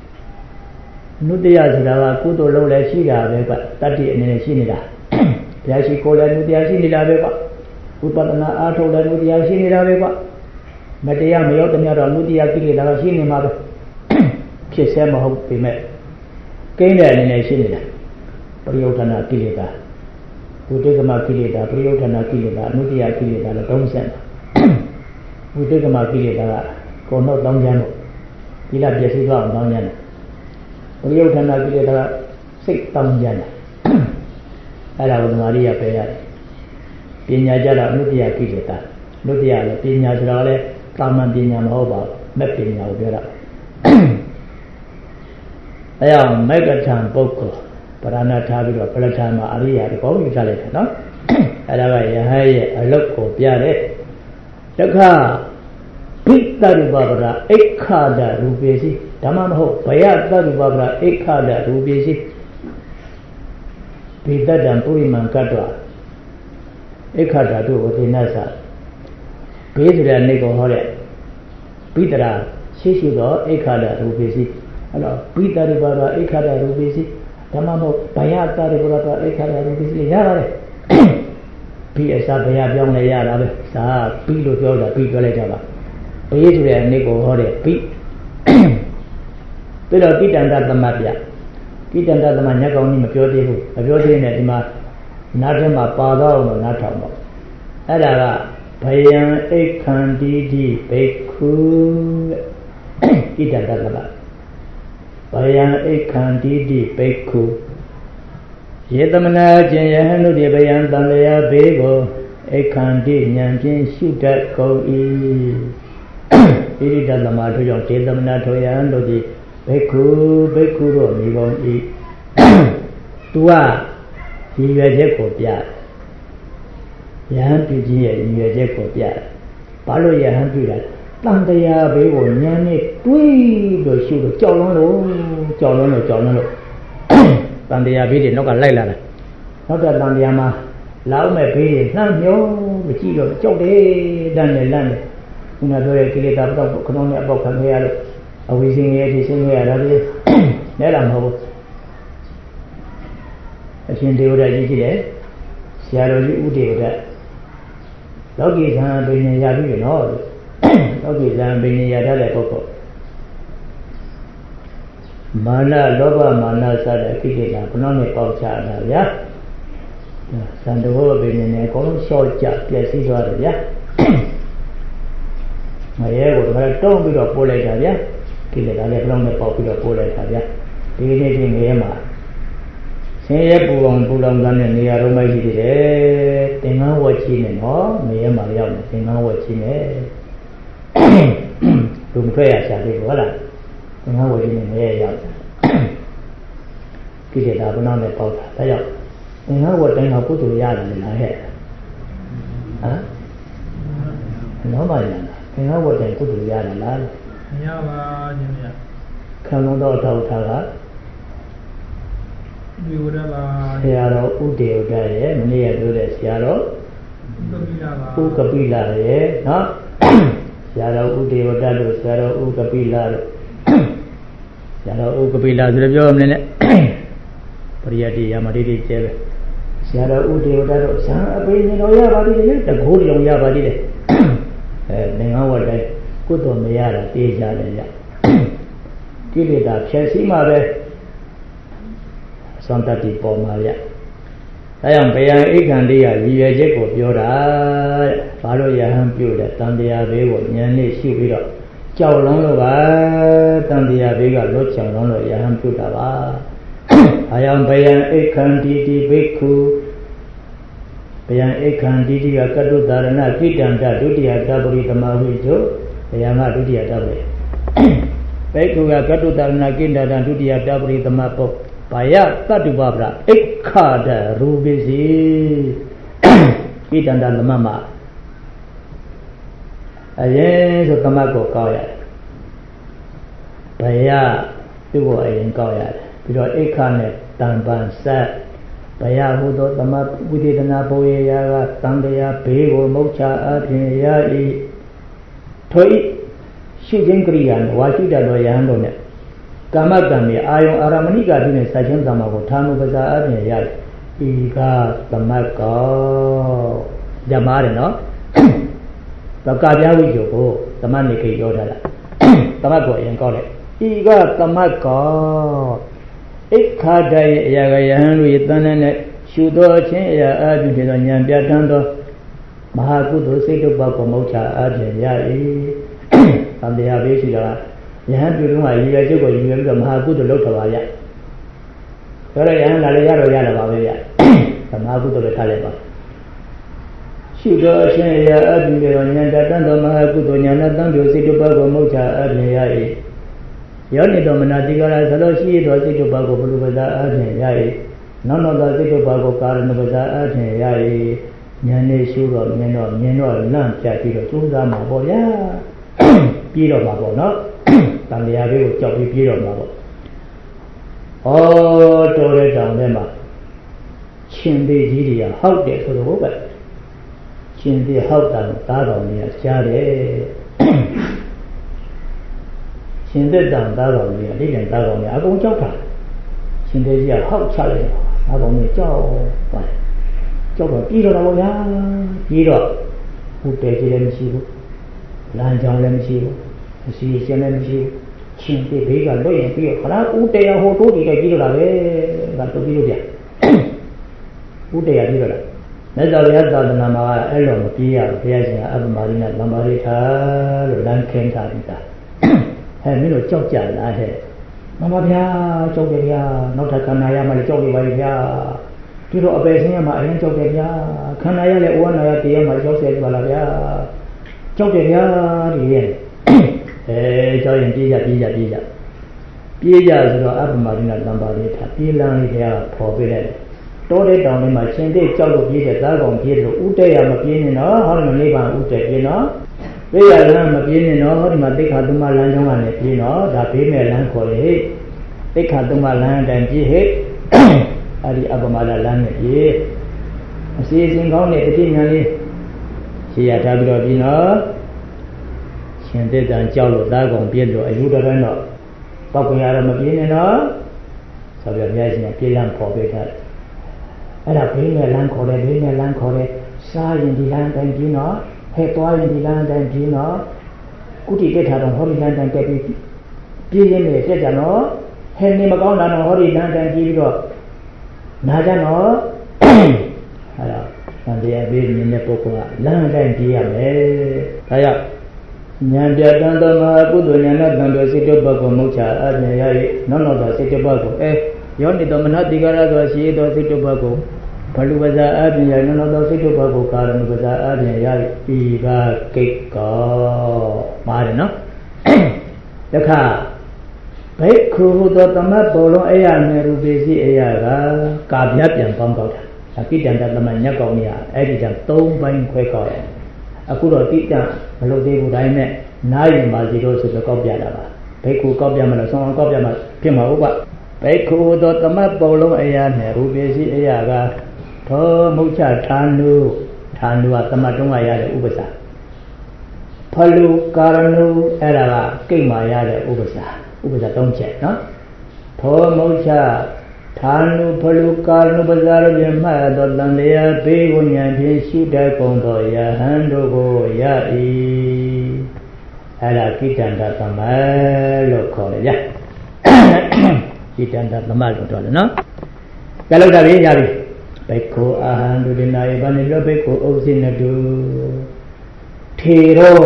Nudia Zidava, Kudo Lola Shida, but 30 and a Shinida. Yashi Kola Nudia Shinida Beba, Upatana Atola Nudia Shinida Beba, Matia Mayotana Nudia Kilita Shinima, Kisema Hope be met. Gain and a Shinida, Priotana Kilita, Utegama Kilita, Priotana Kilita, Nudia Kilita, don't send. We take a market, go not down Jano. He left Jesse down Jano. Rio Tanaka 6 down Jana. Alla Maria Payat. Pina Jala, Nudia Kilita. Nudia, Pina Jale, Kaman Pina Mova, Mepina Vera. I am Megaton Boko, but I'm not having a Pelatama Aria, the Bony Salad, no? I look for Piare. Daka Pita Babra, Ekada Rubesi, Tamamo, Payata Babra, Ekada Rubesi, Pita and Puriman Katwa, Ekada do what in Nasa, Peter and Nico Hore, Petra, Shishido, Ekada Rubesi, Pita Babra, Ekada Rubesi, Tamamo, Payata Babra, Ekada Rubesi, Yare. PSA Young Yara, Sa, Pilo Joda, Pito Lejava. Pedro and Nico Hore, Pete. Pero Pete and that the Mafia. Pete and that the Maniac only majority, a majority in Edma, Natama Pada or Natamo. Adara, Payan, a candidi, Beku, Pete and that. Payan, a candidi, Beku. Yetamana Jayahanu de Bayan Dandaya Bego, a candy, Yankin, shoot that go e. It does the matter of Yetamana Toyando de Beku, you won't eat. Tua, he was a copia. Yan PG, you are a copia. Palo Yahan Dandaya Bego, Yanni, Tui, the sugar, Jolano. Tandia Bidi, no Layla. Not that Tandiama, Lao may be, none yo, the Chigo, Chode, done the land. Una do a killing up of Cononia Bokan here, a wishing here, sing here, Nelam Ho. A shin do that, Sierra Ude, လောကီဇံပင်ရပြီနော်လောကီဇံပင်ရတတ်တဲ့ပုဂ္ဂိုလ်မာနလောဘမာနစတဲ့ကိလေသာဘုနောနဲ့ပေါက်ချတာဗျာသံတော်ပင်နဲ့အကုန်လုံးလျှော့ကြပြည့်စည်သွားတယ်ဗျာမရဲကိုဒါတုံးပြီးတော့ပို့လိုက်တာဗျာကိလေသာလည်းဘုနောနဲ့ပေါက်ပြီးတော့ပို့လိုက်တာဗျာဒီနေ့ချင်းငရဲမှာဆင်းရဲပူအောင်ပူလောင်ကတဲ့နေရာတော့မရှိသေးတယ်သင်္ကန်းဝတ်ကြီးနဲ့နော်ငရဲမှာရောက်နေသင်္ကန်းဝတ်ကြီးနဲ့သူမထွက်ရရှာသေးဘူးဟုတ်လားသင်္ကန်းဝတ်ကြီးနဲ့ငရဲရောက်ကိလေသာဘုနောနဲ့ပေါက်တာဒါကြောင့်သင်္ကန်းဝတ်တိုင်းတော့ကုသိုလ်ရတယ်လားဟဲ့ဟမ်နော်ပါရလားသင်္ကန်းဝတ်တိုင်းကုသိုလ်ရတယ်လားမရပါရှင်ဗျာခံလုံးတော့ထောက်ထားတာဒီဝရပါဆရာတော်ဥဒေဝဒရဲ့မနေ့ကပြောတဲ့ဆရာတော်ဥကပိလရဲ့နော်ဆရာတော်ဥဒေဝဒတို့ဆရာတော်ဥကပိလတို့ဆရာတော်ဥကပိလဆိုတော့ပြောမနေနဲ့ပရိယတိယမတိတိကျဲပဲဆရာတော်ဥဒေဝဒတို့ဇံအပိဉ္တော်ရပါသေးတယ်တကိုးတောင်ရပါသေးတယ်သင်္ကန်းဝတ်တိုင်းကုသိုလ်မရတာတေးကြတယ်ဗျကိလေသာဖြည့်ဆည်းမှပဲသံတတိပေါ်မှာဗျဒါကြောင့်ဘယံအိက္ခန္တိကရည်ရွယ်ချက်ကိုပြောတာတဲ့ဘာလို့ယဟန်ပြုတဲ့တန်တရားဘေးကိုဉာဏ်နဲ့ရှုပြီးတော့ကြောက်လုံးလို့ပါတန်တရားဘေးကလွတ်ချောင်လုံးလို့ယဟန်ပြုတာပါအာယံဘယံအိက္ခန္တိတိဘိက္ခုဘယံအိက္ခန္တိတိကကတုတာရဏကိတံတဒုတိယတပရိသမဝိဇုဘယံကဒုတိယတပရိဘိက္ခုကကတုတာရဏကိတံတဒုတိယတပရိသမပုဘာယတတ္တုပပရအိက္ခဒရူပိစီကိတံတသမမအရင်ဆိုသမတ်ကိုကောက်ရတယ်ဘာယသူ့ကိုအရင်ကောက်ရတယ်ပြီးတော့အိက္ခနဲ့တံပံဆက်ဘယဟုသောသမဝိသေသနာပုရိယာကတံတရားဘေးကိုမုတ်ချအပြင်ရ၏ထိုဤရှိခြင်းကရိယာနဲ့ဝါရှိတတ်သောယဟန်တို့နဲ့ကာမကံမြေအာယုံအာရမဏိကတိနဲ့ဆက်ချင်းသမကိုထာနုပဇာအပြင်ရ၏ဤကသမတ်ကောညမားတယ်နော်သက္ကပြဝိဇ္ဇကိုသမတ်နေခေပြောထားတာသမတ်ကိုအရင်ကောက်လိုက်ဤကသမတ်ကောဣခါတရဲ့အရာကယဟန်တို့ရဲ့တန်တဲ့နဲ့ရှုတော်ခြင်းအရာအပြင်ဖြစ်သောဉာဏ်ပြတ်တန်းသောမဟာကုသိုလ်စိတ်တုပ္ပကိုမုတ်ချအပြင်ရ၏သံတရားပေးရှိတာကယဟန်ပြုတော့ရည်ရွယ်ချက်ကိုရည်ရွယ်ပြီးတော့မဟာကုသိုလ်လုပ်တော်ပါဗျဆိုတော့ယဟန်ကလည်းရတော့ပါပဲဗျမဟာကုသိုလ်လည်းထားလိုက်ပါရှုတော်ခြင်းအရာအပြင်ဖြစ်သောဉာဏ်ပြတ်တန်းသောမဟာကုသိုလ်ဉာဏ်နဲ့တန်ပြုစိတ်တုပ္ပကိုမုတ်ချအပြင်ရ၏ယောနိတော်မနာတိကရာသလိုရှိသောစိတ်တုပ္ပကိုဘုလူပဇာအပြင်ရ၏နောက်နောက်သောစိတ်တုပ္ပကိုကာရဏပဇာအပြင်ရ၏ဉာဏ်နဲ့ရှုတော့မြင်တော့လန့်ပြပြီးတော့ကျိုးစားမှာပေါ့ဗျာပြေးတော့မှာပေါ့နော်တန်တရားလေးကိုကြောက်ပြီးပြေးတော့မှာပေါ့တော်တဲ့တောင်ထဲမှာရှင်သေးကြီးတွေကဟောက်တယ်ဆိုတော့ဟုတ်ပဲရှင်သေးဟောက်တာလို့သားတော်ကြီးကရှားတယ်ရှင်သက်တံသားတော်ကြီးကလိမ့်တယ်သားတော်ကြီးအကုန်ကြောက်တာရှင်သေးကြီးကဟောက်ချလိုက်တယ်သားတော်ကြီးကြောက်သွားတယ်ကြောက်တော့ပြေးတော့ဗျာပြေးတော့ဟိုတဲကြီးလည်းမရှိဘူးလမ်းကြောင်းလည်းမရှိဘူးအစီအစဉ်လည်းမရှိဘူးရှင်သေးဘေးကလွတ်ရင်ပြီးတော့ခလားဦးတရားဟိုတိုးတည်လိုက်ပြေးတော့တာပဲဒါတော့ပြေးလို့ဗျဦးတရားပြေးတော့လားမြတ်စွာဘုရားသာသနာမှာအဲ့လိုမပြေးရဘူးဘုရားရှင်ကအပ္ပမရိနသံပါရိထာလို့လမ်းခင်းထားပြီးသားမင်းတို့ကြောက်ကြလားဟဲ့မမဗျာကြောက်တယ်ဗျာနောက်ထပ်ခန္ဓာရမှလည်းကြောက်နေပါလေဗျာဒီတော့အပယ်ဆင်းရမှအရင်ကြောက်တယ်ဗျာခန္ဓာရလည်းဩဝနာရတရားမှကြောက်စေပါလားဗျာကြောက်တယ်ဗျာဒီရဲ့ကြောက်ရင်ပြေးကြဆိုတော့အပ္ပမရိနသံပါရိထာပြေးလန်းလေးတရားပေါ်ပေးတယ်တောတဲ့တောင်လေးမှာရှင်တဲ့ကြောက်လို့ပြေးတဲ့သားကောင်ပြေးလို့ဥတ္တရမပြေးနေတော့ဟောဒီနိဗ္ဗာန်ဥတ္တပြေးနော်ဘေးရလမ်းမပြေးနေတော့ဒီမှာတိခါသုံးပါးလမ်းကြောင်းကနေပြေးတော့ဒါဘေးမဲ့လမ်းခေါ်လေဟဲ့တိခါသုံးပါးလမ်းအတိုင်းပြေးဟဲ့အဲ့ဒီအပ္ပမဒလမ်းနဲ့ပြေးအစီအစဉ်ကောင်းတဲ့တတိညာလေးရှေ့ရထားပြီးတော့ပြေးနော်ရှင်သက်တံကြောက်လို့သားကောင်ပြေးလို့အယူတော်တိုင်းတော့ပောက်ကြရတော့မပြေးနေတော့ဆိုပြီးအများကြီးပြေးလမ်းခေါ်ပေးထားအဲ့ဒါဘေးမဲ့လမ်းခေါ်တယ်ဘေးမဲ့လမ်းခေါ်တယ်စားရင်ဒီလမ်းတိုင်းပြီးတော့ဟဲ့သွားရင်ဒီလမ်းတိုင်းပြီးတော့ကုတိတက်ထားတော့ဟောဒီလမ်းတိုင်းတက်ပြီးပြင်းရင်းနဲ့တက်ကြတော့ဟဲ့နေမကောင်းတာတော့ဟောဒီလမ်းတိုင်းပြီးတော့နာကြတော့အဲ့တော့သံတရားပြီးနေတဲ့ပုဂ္ဂိုလ်ကလမ်းတိုင်းပြေးရမယ်ဒါကြောင့်ဉာဏ်ပြတန်သောမဟာကုသိုလ်ဉာဏ်တန်တော်စိတ်တပတ်ကိုမုတ်ချအမြင်ရ၏နောက်တော့စိတ်တပတ်ကိုယောနိတော်မနတိကာရသောရှိသောစိတ်တပတ်ကိုဘလူပဇာအပြင်ရနောက်တော့စိတ်တပတ်ကိုကာရဏပဇာအပြင်ရ၏ဤကကိတ်ကောပါတယ်နော်တခါဘိက္ခုသောသမတ်ဘောလုံးအရာနဲ့ရူပေစီအရာကကာပြပြန်ပေါင်းကောက်တာအကိတံတသမညက်ကောင်းရအဲ့ဒီကြောင့်၃ပိုင်းခွဲကောက်ရတယ်အခုတော့တိတံမလို့သေးဘူးတိုင်းနဲ့နားရင်ပါစီတော့ဆိုတော့ကောက်ပြတာပါဘိက္ခုကောက်ပြမလို့ဆောင်းအောင်ကောက်ပြမှဖြစ်မှာဟုတ်ပါဘိက္ခုသောသမတ်ဘောလုံးအရာနဲ့ရူပေစီအရာကသောမုတ်ချဌာနုကသမတ်တုံးကရတဲ့ဥပ္ပစာဖလူကာရဏုအဲ့ဒါကကိတ်မာရတဲ့ဥပ္ပစာ၃ချက်နော်သောမုတ်ချဌာနုဖလူကာရဏုပဇာရပြမှတ်သောတန်တရားဘေးကိုဉာဏ်ဖြင့်ရှုတတ်ကုန်သောယဟန်တို့ကိုရ၏အဲ့ဒါကိတ္တန္တသမတ်လို့ခေါ်တယ်ဗျာကိတ္တန္တသမတ်လို့ပြောတယ်နော်ကြလောက်တာပြီရပြီဘိက္ခုအာဟံဒုတိနာယေဘာနိလောဘိက္ခုဥပ္ပစိနတုထေရော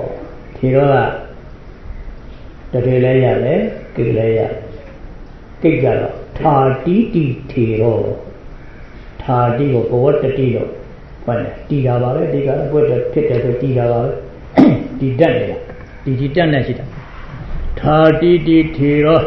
ကတထေလည်းရတယ်ကိလည်းရကိကြတော့ထာတိတိထေရောထာတိကိုဘဝတတိလို့ဟောတယ်တီတာပါပဲဒီကအပွက်ဖြစ်တယ်ဆိုတီတာပါပဲတီတက်နေလားတီတက်နေရှိတာထာတိတိထေရော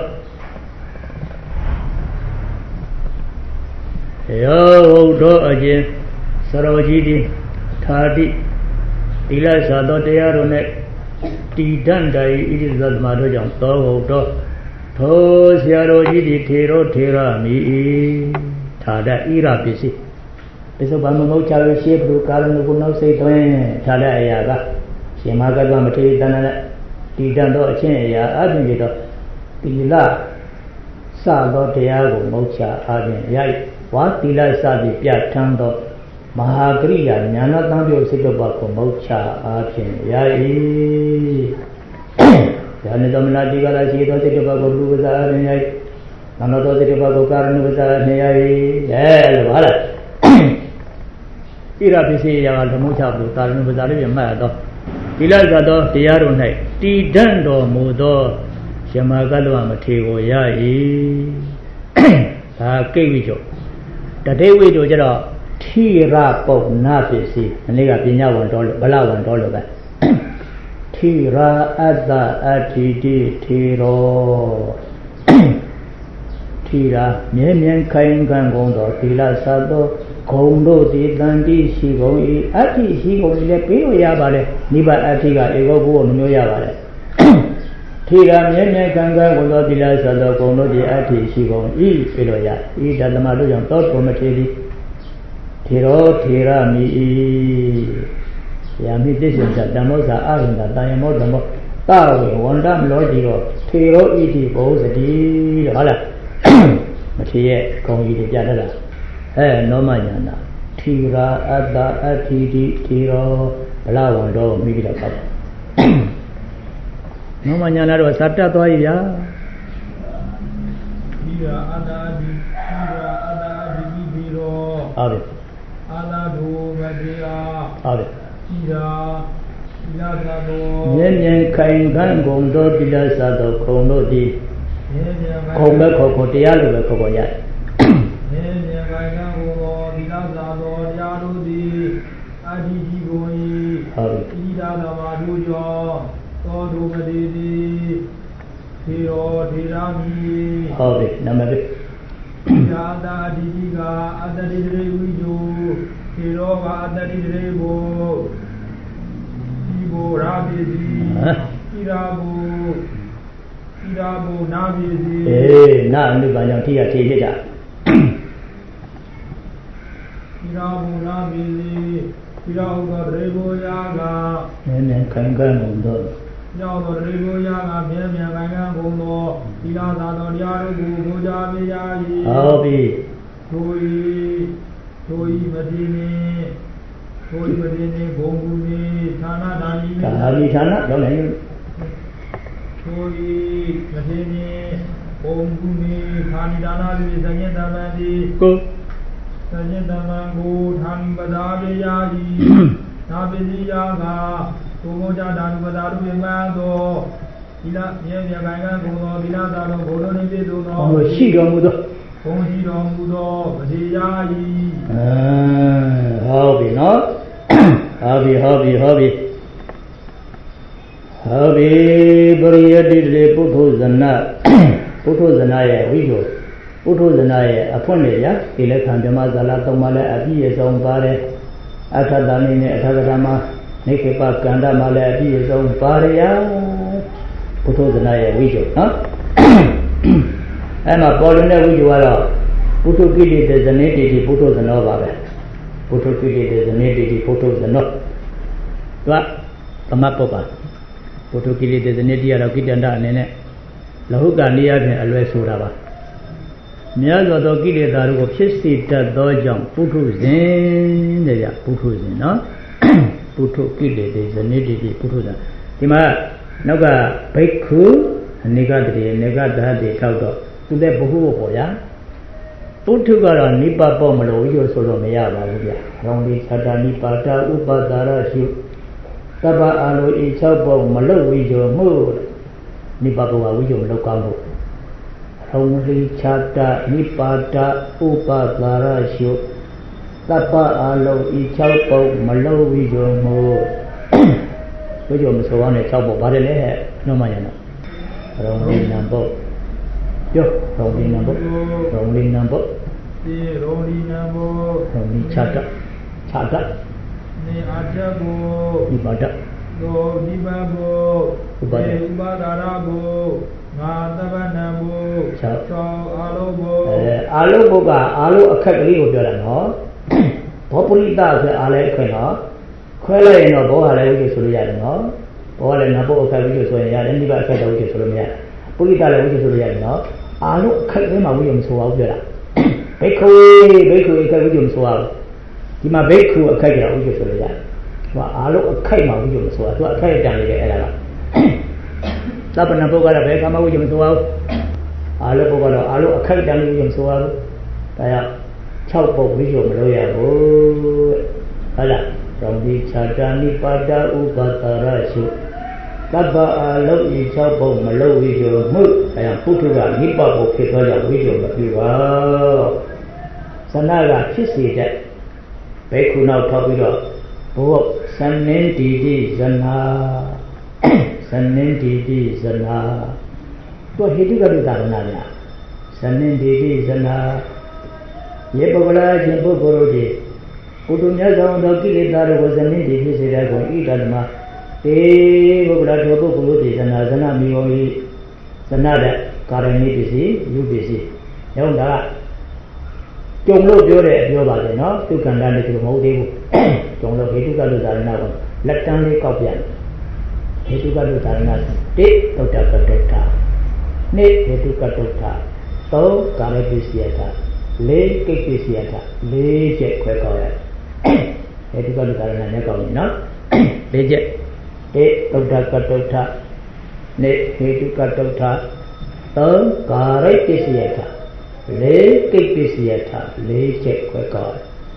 ယောဟုတ်တော်အချင်းစရောကြီးတိထာတိသီလသာတော်တရားတို့နဲ့တည်တံ့တိုင်ဣတိသသမတို့ကြောင့်သောဟုတ်တော်သောဆရာတော်ကြီးတိထေရောထေရမိထာဒဣရပစ္စည်းပစ္စုပန်မမုတ်ချရရှိဘုကာလနုကုနောက်စိတ်သွင်းထာဒအရာကရှင်မကတ္တမထေရတဏ္ဍနဲ့တည်တံ့သောအချင်းအရာအပြင်ဖြစ်သောသီလစသောတရားကိုမုတ်ချအားဖြင့်ရိုက်ဝါသီလစသည်ပြဋ္ဌာန်းသောမဟာကရိယာညာနာတံပြုစိတ်တပတ်ကိုမုတ်ချအားဖြင့်ရ၏ဉာဏ်တော်မနာတိကရာရှိသောစိတ်တပတ်ကိုဘုရားအားဖြင့်ရ၏နောက်သောစိတ်တပတ်ကိုကာရဏုပဇာဖြင့်ရ၏လို့ဟာလားဣရပစ္စည်းရာကဓမ္မချဘုကာရဏုပဇာလေးပြမှတ်သောသီလစသောတရားတို့၌တည်တံ့တော်မူသောယမကတ္တဝမထေရကိုရ၏ဒါကိတ်ဝိကျော်တတိဝိကျော်ကျတော့ထိရပုံနာပစ္စည်းဒီနေ့ကပညာဝန်တော်လို့ဗလဝန်တော်လို့ပဲထိရာအတ္တအဋ္ဌိတိထေရောထိရာမြဲမြံခိုင်ခံကုန်သောသီလစသောဂုံတို့သည်တန်တိရှိကုန်၏အဋ္ဌိရှိကုန်၏လည်းပြီးလို့ရပါလေနိဗ္ဗာန်အဋ္ဌိကဧကောဘုရားမမျိုးရပါလေထိရာမြဲမြံခံခံကုန်သောသီလစသောဂုံတို့သည်အဋ္ဌိရှိကုန်၏ပြီးလို့ရဤဓမ္မတို့ကြောင့်သောတုမထေရီထေရောထေရမိ၏ယာမိတိစ္ဆေဓမ္မောသာအရိန္ဒတာယမောဓမ္မောတဝေဝန္တမလောကြီးတော့ထေရောဣတိဘောဇတိလို့ဟုတ်လားမထေရရဲ့ဂုံကြီးတွေပြတတ်တာနောမညာနာထေရာအတ္တအဋ္ဌိတိထေရောဗလဝန္တောမိပြီးတော့ပတ်နောမညာနာတော့ဇာတတ်သွားပြီဗျာထေရာအတ္တဒီထေရာအတ္တဒီဒီရောဟုတ်ပြီအာလာဒုမတေယဟုတ်ပြီဣရာသီလသာသောမြဲမြံခိုင်ခံကုန်သောသီလသာသောခုံတို့သည်ခုံပဲခေါ်တရားလိုပဲခေါ်ရတယ်မြဲမြံခိုင်ခံကုန်သောသီလသာသောတရားတို့သည်အတ္တိဒီကို၏ဟုတ်ပြီဣရာသမတို့ကြောင့်သောဒုမတေတိထေရောထေရမိဟုတ်ပြီနမတိယာတာဒီဒီကအတ္တတိရေဝိဇုထေရောကအတ္တတိရေဘောဒီဘောရာပိစီဣရာဘောနာပိစီနာအနုပါကြောင့်ထိရထေဖြစ်တာဣရာဘောနာပိစီဣရာဘောရေဘောယာကနည်းနည်းခံခံလို့တော့ရောက်တော်ရေကိုရာကမြဲမြံခိုင်ခံကုန်သောသီလသာတော်တရားတို့ကိုဘုရားပြရာ၏ဟုတ်ပြီတို့ဤမတိနှင့် Thôi mà đi đi gồm gồm đi thana đani Đani thana đó này Thôi mà đi đi gồm gồm đi thani đana đi sanye dama đi cô sanye dama go thani bada be ya di na be di ya ga tu mo ja dan bada ru be ma do ila ye ya ga ga go do ila da do go do ni be do no ông shi do mu do ông shi do mu do ba di ya yi hao bị nó hao bị Bariyadi le Putu Zana ye Wijo Putu Zana ye upon le ya ile kandama zala tomale abiye zong bare atadani ne atagadama nekepa kanda male abiye zong bare ya Putu Zana ye Wijo no ama polo ne Wijo wala Putu kili de zaneti di Putu Zana ba be Putu kili de zaneti di Putu Zana wa Pamapopa Putu kili de zaneti ya kitanda nene Lahuka niya pin alwe sura ba Myazo to kili daru ko phit si tat tho jaung Putu zin de ya Putu zin no Putu kili de zaneti di Putu zin di ma nauka bhikkhu Nikadri Nikadhati thao to tu le bahu ko ya Putu ka ro nipa paw ma lo wijo so lo ma ya ba bu ya Rongli chata nipata upadara shu Taba alo I 6 paw ma lo wijo mu Nipa paw wijo ma lo ka mu Rongli chata nipata upadara shu Taba alo I 6 paw ma lo wijo mu Wijo ma so wa ne 6 paw ba de le no ma ya na Rongli nambo Yo, Rongli nambo Rongli chata Ni ajago Ibada Go dibabo Ubadarago Ngadabanago Chao alobo Alobo ka alo akhat kali ko pyo la no Bopurita so ale akhat no Khwe la yin no bo ha le wijo so lo yare no Bo le na bo akhat wijo so yin yare ni ba akhat da wijo so lo ma yare Purita le wijo so lo yare no Alo akhat le ma wijo ma so wa pyo la Bhikkhu akhat wijo ma so wa Di ma bhikkhu akhat ja wijo so lo yare Wa alo akhat ma wijo ma so wa Tu akhat tan le de ala la Sabana bo ka la be ka ma wijo ma so wa Alo bo ka lo alo akhat tan le wijo ma so wa Da ya 6 paw wijo ma lo ya bo Hala Rongli chata nipata upadara shu Taba alo I 6 paw ma lo wijo mu Aya Putu ka nipa paw phit tho ja wijo ma pyu ba Sana ka phit si tat Bhikkhu naw thao pi do Bo sannin didi zana Sannin didi zana To hetu ka du dharana ya Sannin didi zana Ye pagala jin pukkoro di Putu nya saung to kileta ro ko sannin didi se da ko I dharma Te pagala to pukkoro di zana mi ho I zana da karani pisi yu pisi Yaung da Chong lo pyo de pyo ba de no tu kanda ne tu mo de bu Chong lo hetu ka lu dharana ko lat tan le kaw pyan Hetu ka lu dharana te tawta ka tawta ne hetu ka tawta to kare pisiyata le kik pisiyata le jet khwe kaw ya Hetu ka lu dharana ne kaw ni no le jet te tawta ka tawta ne hetu ka tawta to kare pisiyata Le kik pisiyata le jet khwe kaw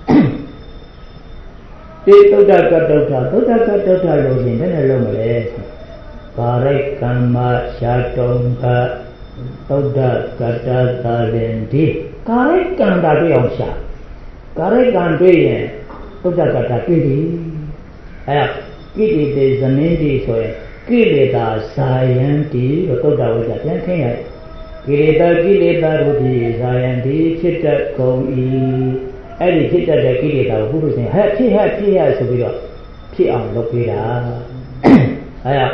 Te tawta ka tawta lo yin de ne lo ma le Karai kamma shatong ka Tawta kata talenti Karai kanda tui aung sha Karai kan tui yin Tawta kata tui di Aya Kiti te zaninti so yin Kileta sayanti Tawta wajja pyan khin ya Kileta ruti sayanti Chitta kong I Edi chitta de kileta ko Putu sin Hai phit so pi do Phit aung lok pi da Aya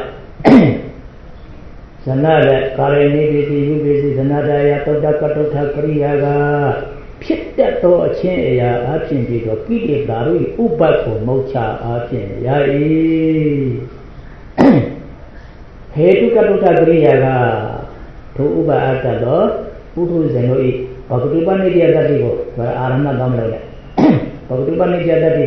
Sana le kare ni pisi yu pisi sanada ya tawta ka tawta kriya ka Phit tat tho achin aya a phin pi do kileta ru I upat ko mokcha a phin ya I Hetu ka tawta kriya ka Tho upa atta do Putu sin lo I Bhakti Panitya Tati ko Arana dam lo le Bhakti Panitya Tati ko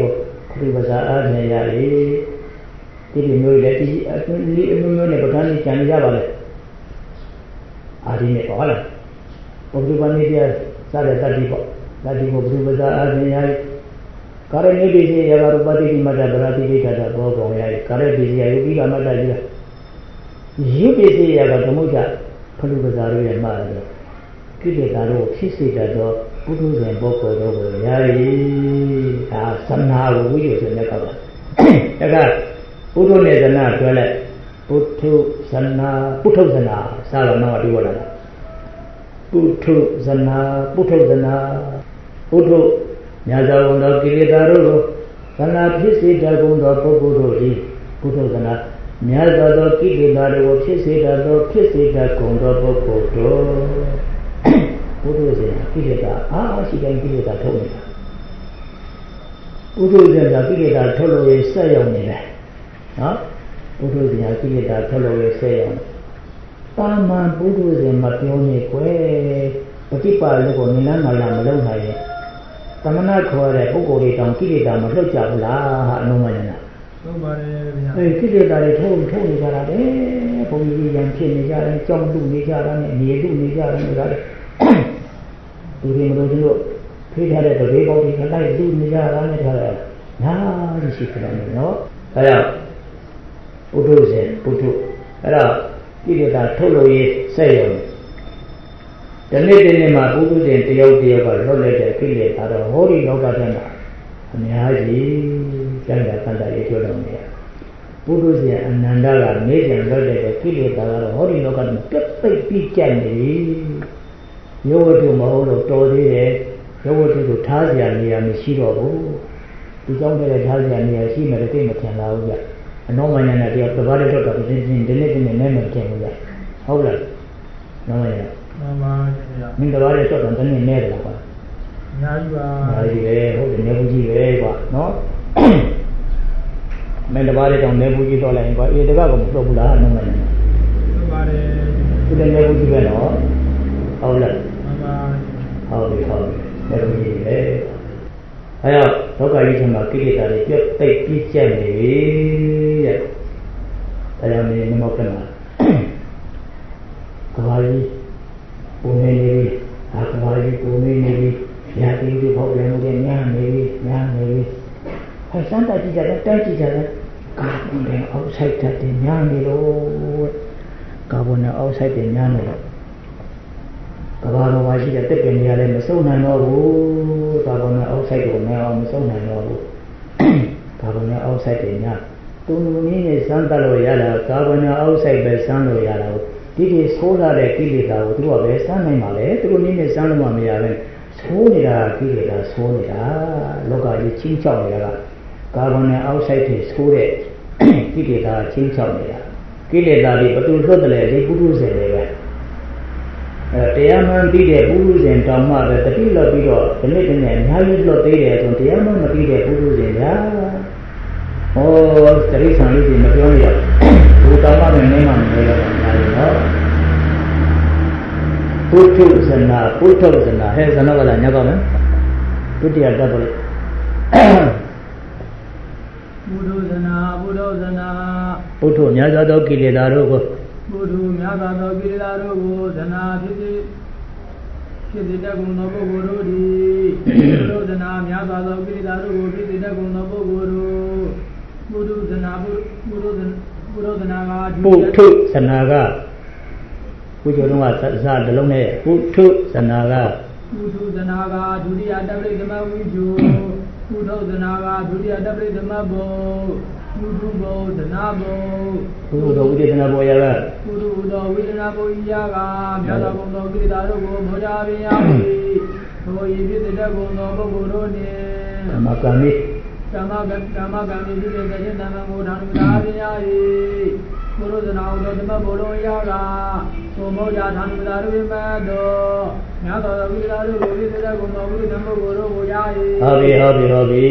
ဒီပါဇာအားဖြင့်ရလေဒီမျိုးလည်းဒီအမျိုးနဲ့ပဋ္ဌာန်းကြီးကြံကြပါလေအာဒီနဲ့ပေါ့လားဘုဒ္ဓဘာသာတရားစတဲ့တတိပေါ့တတိကိုဘုဒ္ဓဘာသာအားဖြင့်ရကာရဏိတိစေယဂရူပတိမတ္တဗရာတိဒိဋ္ဌတာဘောကောင်ရကာရတိစေယယုပိကမတ္တကြီးယုပိစေယကသမုဒ္ဒဘုဒ္ဓဘာသာရဲ့မှားတယ်ကိလေသာတို့ဖြစ်စေတတ်သောပုထုဇဉ်ပုဂ္ဂိုလ်တို့ကိုရည်ဒါသနာကိုဝိယုဆိုတဲ့ကောက်တာဒါကပုထုနဲ့ဇနာတွဲလိုက်ပုထုဇနာပုထုဇနာစာရမပြောတာပုထုဇနာပုထုဇနာပုထုညာဇောသောကိလေသာတို့ကိုသနာဖြစ်စေတတ်ကုန်သောပုဂ္ဂိုလ်တို့သည်ပုထုဇနာညာဇောသောကိလေသာတို့ကိုဖြစ်စေတတ်ကုန်သောပုဂ္ဂိုလ်တို့ပုထုဇဉ်ကိလေသာရှိတဲ့ကိလေသာထုတ်နေတာပုထုဇဉ်ကကိလေသာထုတ်လို့ရဆက်ရောက်နေတယ်နော်ပုထုဇဉ်ကကိလေသာထုတ်လို့ရဆက်ရောက်တာမန်ပုထုဇဉ်မပြောနေကွယ်ပฏิပါလို့ကိုနိလန်းမလာမလုပ်နိုင်ရင်သမဏခေါ်တဲ့ပုဂ္ဂိုလ်တွေတောင်ကိလေသာမလှုပ်ကြဘူးလားဟာအလုံးမရနာဟုတ်ပါတယ်ဗျာကိလေသာတွေထုတ်နေကြတာပဲဘုံကြီးရန်ဖြစ်နေကြတယ်ကြောင်းတုနေကြတာနဲ့မြေတုနေကြတယ်ဒါလည်းဒီလိုမလို့သူတို့ဖေးထားတဲ့တပည့်ပေါင်းတွေကလိုက်လူနေကြတာနဲ့ထားတယ်နားရှိတယ်နော်အဲဒါပုထုဇဉ်ပုထုအဲ့ဒါကိလေသာထုတ်လို့ရဆက်ရုံဒီနေ့မှာပုထုဇဉ်တယောက်ကလွတ်လိုက်တဲ့ကိလေသာတော့ဟောဒီလောကထဲမှာအများကြီးကျန်တာတန်တာရေးထုတ်လို့နေရပုထုဇဉ်အနန္တကနေပြန်လွတ်တဲ့ကိလေသာကတော့ဟောဒီလောကထဲမှာပြတ်ပိတ်ပြီးကြက်နေရုပ်ဝတ္ထုမဟုတ်တော့တော်သေးတယ်ရုပ်ဝတ္ထုကိုထားစရာနေရာမရှိတော့ဘူးဒီကြောင့်လည်းထားစရာနေရာရှိမယ်တိတ်မထင်လာဘူးကြအနောမယနာတရားသဘာဝတော့ဒီနေ့နဲ့မထင်ဘူးကြဟုတ်လားနောမယနာမှန်ပါဗျာမင်းသဘာဝတော့တနေ့နဲ့တယ်ကွာအများကြီးပါအများကြီးပဲဟုတ်တယ်နေဘူးကြီးပဲကွာနော်မင်းသဘာဝတော့နေဘူးကြီးတော့လိုက်ရင်ကွာအေးတကကမလုပ်ဘူးလားနောမယနာဟုတ်ပါတယ်ဒီနေဘူးကြီးပဲနော်ဟုတ်လားဟုတ်ပြီဘယ်လိုကြီးလဲအဲတော့ဒုက္ခကြီးထမှာကိလေသာတွေပြတ်သိပ်ပြီးကျက်နေပြီတဲ့ဒါကြောင့်ဒီမောကမှာကဘာကြီးပုံနေနေပြီကဘာကြီးပုံနေနေပြီညာတိဒီဘောက်လည်းမင်းညာနေပြီဟဲ့စမ်းတာကြည့်ကြတယ်တိုက်ကြည့်ကြတယ်ကာဗွန်နဲ့အောက်ဆိုက်တဲ့ညာနေလို့ကာဗွန်နဲ့အောက်ဆိုက်တဲ့ညာနေလို့ကဘာတော်ပါရှိတဲ့တက်ပင်တွေကလည်းမစုံနိုင်တော့ဘူးကာဗွန်နဲ့အောက်ဆိုက်ကိုလည်းမစုံနိုင်တော့ဘူးကာဗွန်နဲ့အောက်ဆိုက်တွေညာသူလူနည်းနဲ့စမ်းတတ်လို့ရတာကာဗွန်နဲ့အောက်ဆိုက်ပဲစမ်းလို့ရတာဒီဆိုးလာတဲ့ကိလေသာကိုသူကပဲစမ်းနိုင်ပါလေသူတို့နည်းနဲ့စမ်းလို့မှမရပဲဆိုးနေတာကိလေသာဆိုးနေတာလောကကြီးချင်းချောက်နေတာကကာဗွန်နဲ့အောက်ဆိုက်တွေဆိုးတဲ့ကိလေသာချင်းချောက်နေတာကိလေသာတွေဘယ်သူလွတ်တယ်လဲဒီပုထုဇဉ်တွေပဲတရားမှန်ပြီးတဲ့ပုထုဇဉ်တောင်မှပဲတတိလွတ်ပြီးတော့ဒီနေ့တနေ့အများကြီးလွတ်သေးတယ်ဆိုတရားမှန်မပြီးတဲ့ပုထုဇဉ်ညာဟောတရိษံလေးတွေမပြောရဘူးတောင်မှလည်းနေမှမလဲတော့ညာလေနော်ပုထုဇနာဟဲ့ဇနောကလည်းညပါမယ်ဒုတိယတပ်ပေါ်လေပုထုဇနာပုထုများသောသောကိလေသာတို့ကိုပုထုများသောကိလေသာတို့ကိုဇနာဖြစ်စေတတ်ကုန်သောပုဂ္ဂိုလ်တို့သည်ပုထုဇနာများသောကိလေသာတို့ကိုဖြစ်စေတတ်ကုန်သောပုဂ္ဂိုလ်တို့ပုထုဇနာကပုထုဇနာကဘုရားတော်ကဇာတလုံးနဲ့ပုထုဇနာကဒုတိယတပရိသမဝိဇုပုထုဇနာကဒုတိယတပရိသမဘုပုထုဘောဇနာဘောပုထုသောဝိသေသနာဘောယကပုထုသောဝိသေသနာဘောယကမြတ်စွာဘုရားကိလေသာတို့ကိုမောကြပင်ရ၏ဘောယဖြစ်တဲ့ကုံသောပုဂ္ဂိုလ်တို့နှင့်ဓမ္မကံမိဖြစ်တဲ့ခြင်းတမန်ကိုထောင်ထားပင်ရ၏ပုထုဇနာဟုသောဓမ္မဘောလုံးရကသို့မောကြထောင်ထားတို့မှသောမြတ်စွာဘုရားတို့ကိုဖြစ်တဲ့ကုံသောဝိသေသနာပုဂ္ဂိုလ်တို့ကိုရ၏ဟုတ်ပြီ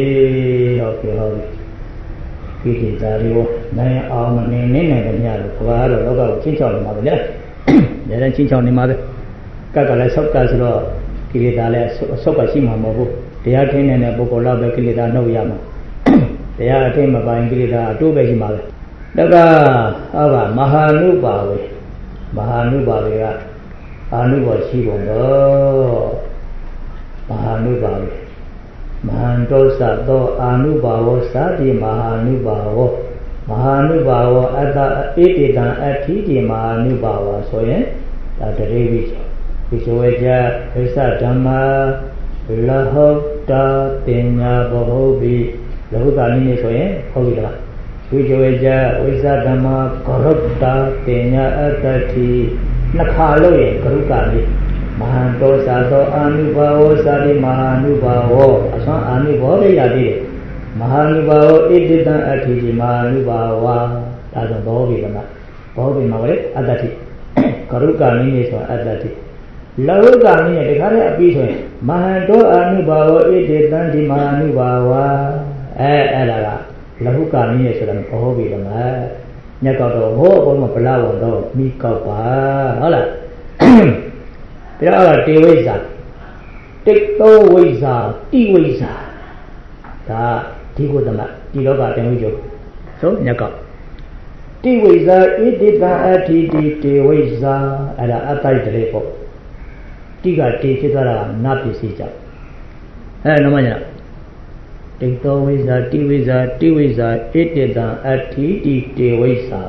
ကိလေသာတွေကိုနိုင်အောင်မနေနိုင်ကြများလို့ဘာလို့လောကကိုချင်းချောက်နေမှာပဲလေ။ဒါလည်းချင်းချောက်နေမှာပဲ။ကက်ကလည်းဆောက်ကဆိုတော့ကိလေသာလည်းဆောက်ကရှိမှာမဟုတ်ဘူး။တရားထင်းနေတဲ့ပုဂ္ဂိုလ်တော့ပဲကိလေသာနှုတ်ရမှာ။တရားအထိမပိုင်ကိလေသာအတိုးပဲရှိမှာပဲတက္ကဟောကမဟာနုပါဝေကအာနုဘောရှိကုန်တော့မဟာနုပါဝေမဟာတောသသောအာနုဘာဝသာတိမဟာနုဘာဝအတ္တဧတေတံအဋ္ဌိတိမဟာနုဘာဝဆိုရင်ဒါတရေဝိဇဝေကြဝိသဓမ္မာလဟုတ်တာတင်ညာဘဟုတ်ပြီလဟုတ်တာနည်းဆိုရင်ဟုတ်ပြီလားဝိဇဝေကြဝိသဓမ္မာကရုတ္တာတင်ညာအတ္တိနှစ်ခါလို့ရင်ကရုကလေးမဟာတောသသောအာနုဘာဝသာတိမဟာနုဘာဝအစွမ်းအာနုဘောပဲရသေးတယ်မဟာနုဘာဝဣတိတံအဋ္ဌိတိမဟာနုဘာဝဒါဆိုဘောဘိကမဘောဘိမှာလေအတ္တတိကရုကနည်းဆိုအတ္တတိလဝကနည်းနဲ့တခါတည်းအပြီးဆိုရင်မဟာတောအာနုဘာဝဣတိတံဒီမဟာနုဘာဝအဲ့ဒါကလဟုကနည်းဆိုတာဘောဘိကမညက်တော့ဟောအပေါ်မှာဗလာဝန်တော့မိကောက်ပါဟုတ်လားပြီးတော့တေဝိဇ္ဇာတိတ်သောဝိဇ္ဇာတိဝိဇ္ဇာဒါဒီကိုသမဒီလောကတင်ဝိဇ္ဇာဆိုညကောက်တိဝိဇ္ဇာဣတိတံအဋ္ဌိတိတေဝိဇ္ဇာအဲ့ဒါအတ္တိတရေပေါ့တိကတေဖြစ်သွားတာနတ်ပစ္စည်းကြောင့်နောက်မှညတိတ်သောဝိဇ္ဇာတိဝိဇ္ဇာဣတိတံအဋ္ဌိတိတေဝိဇ္ဇာ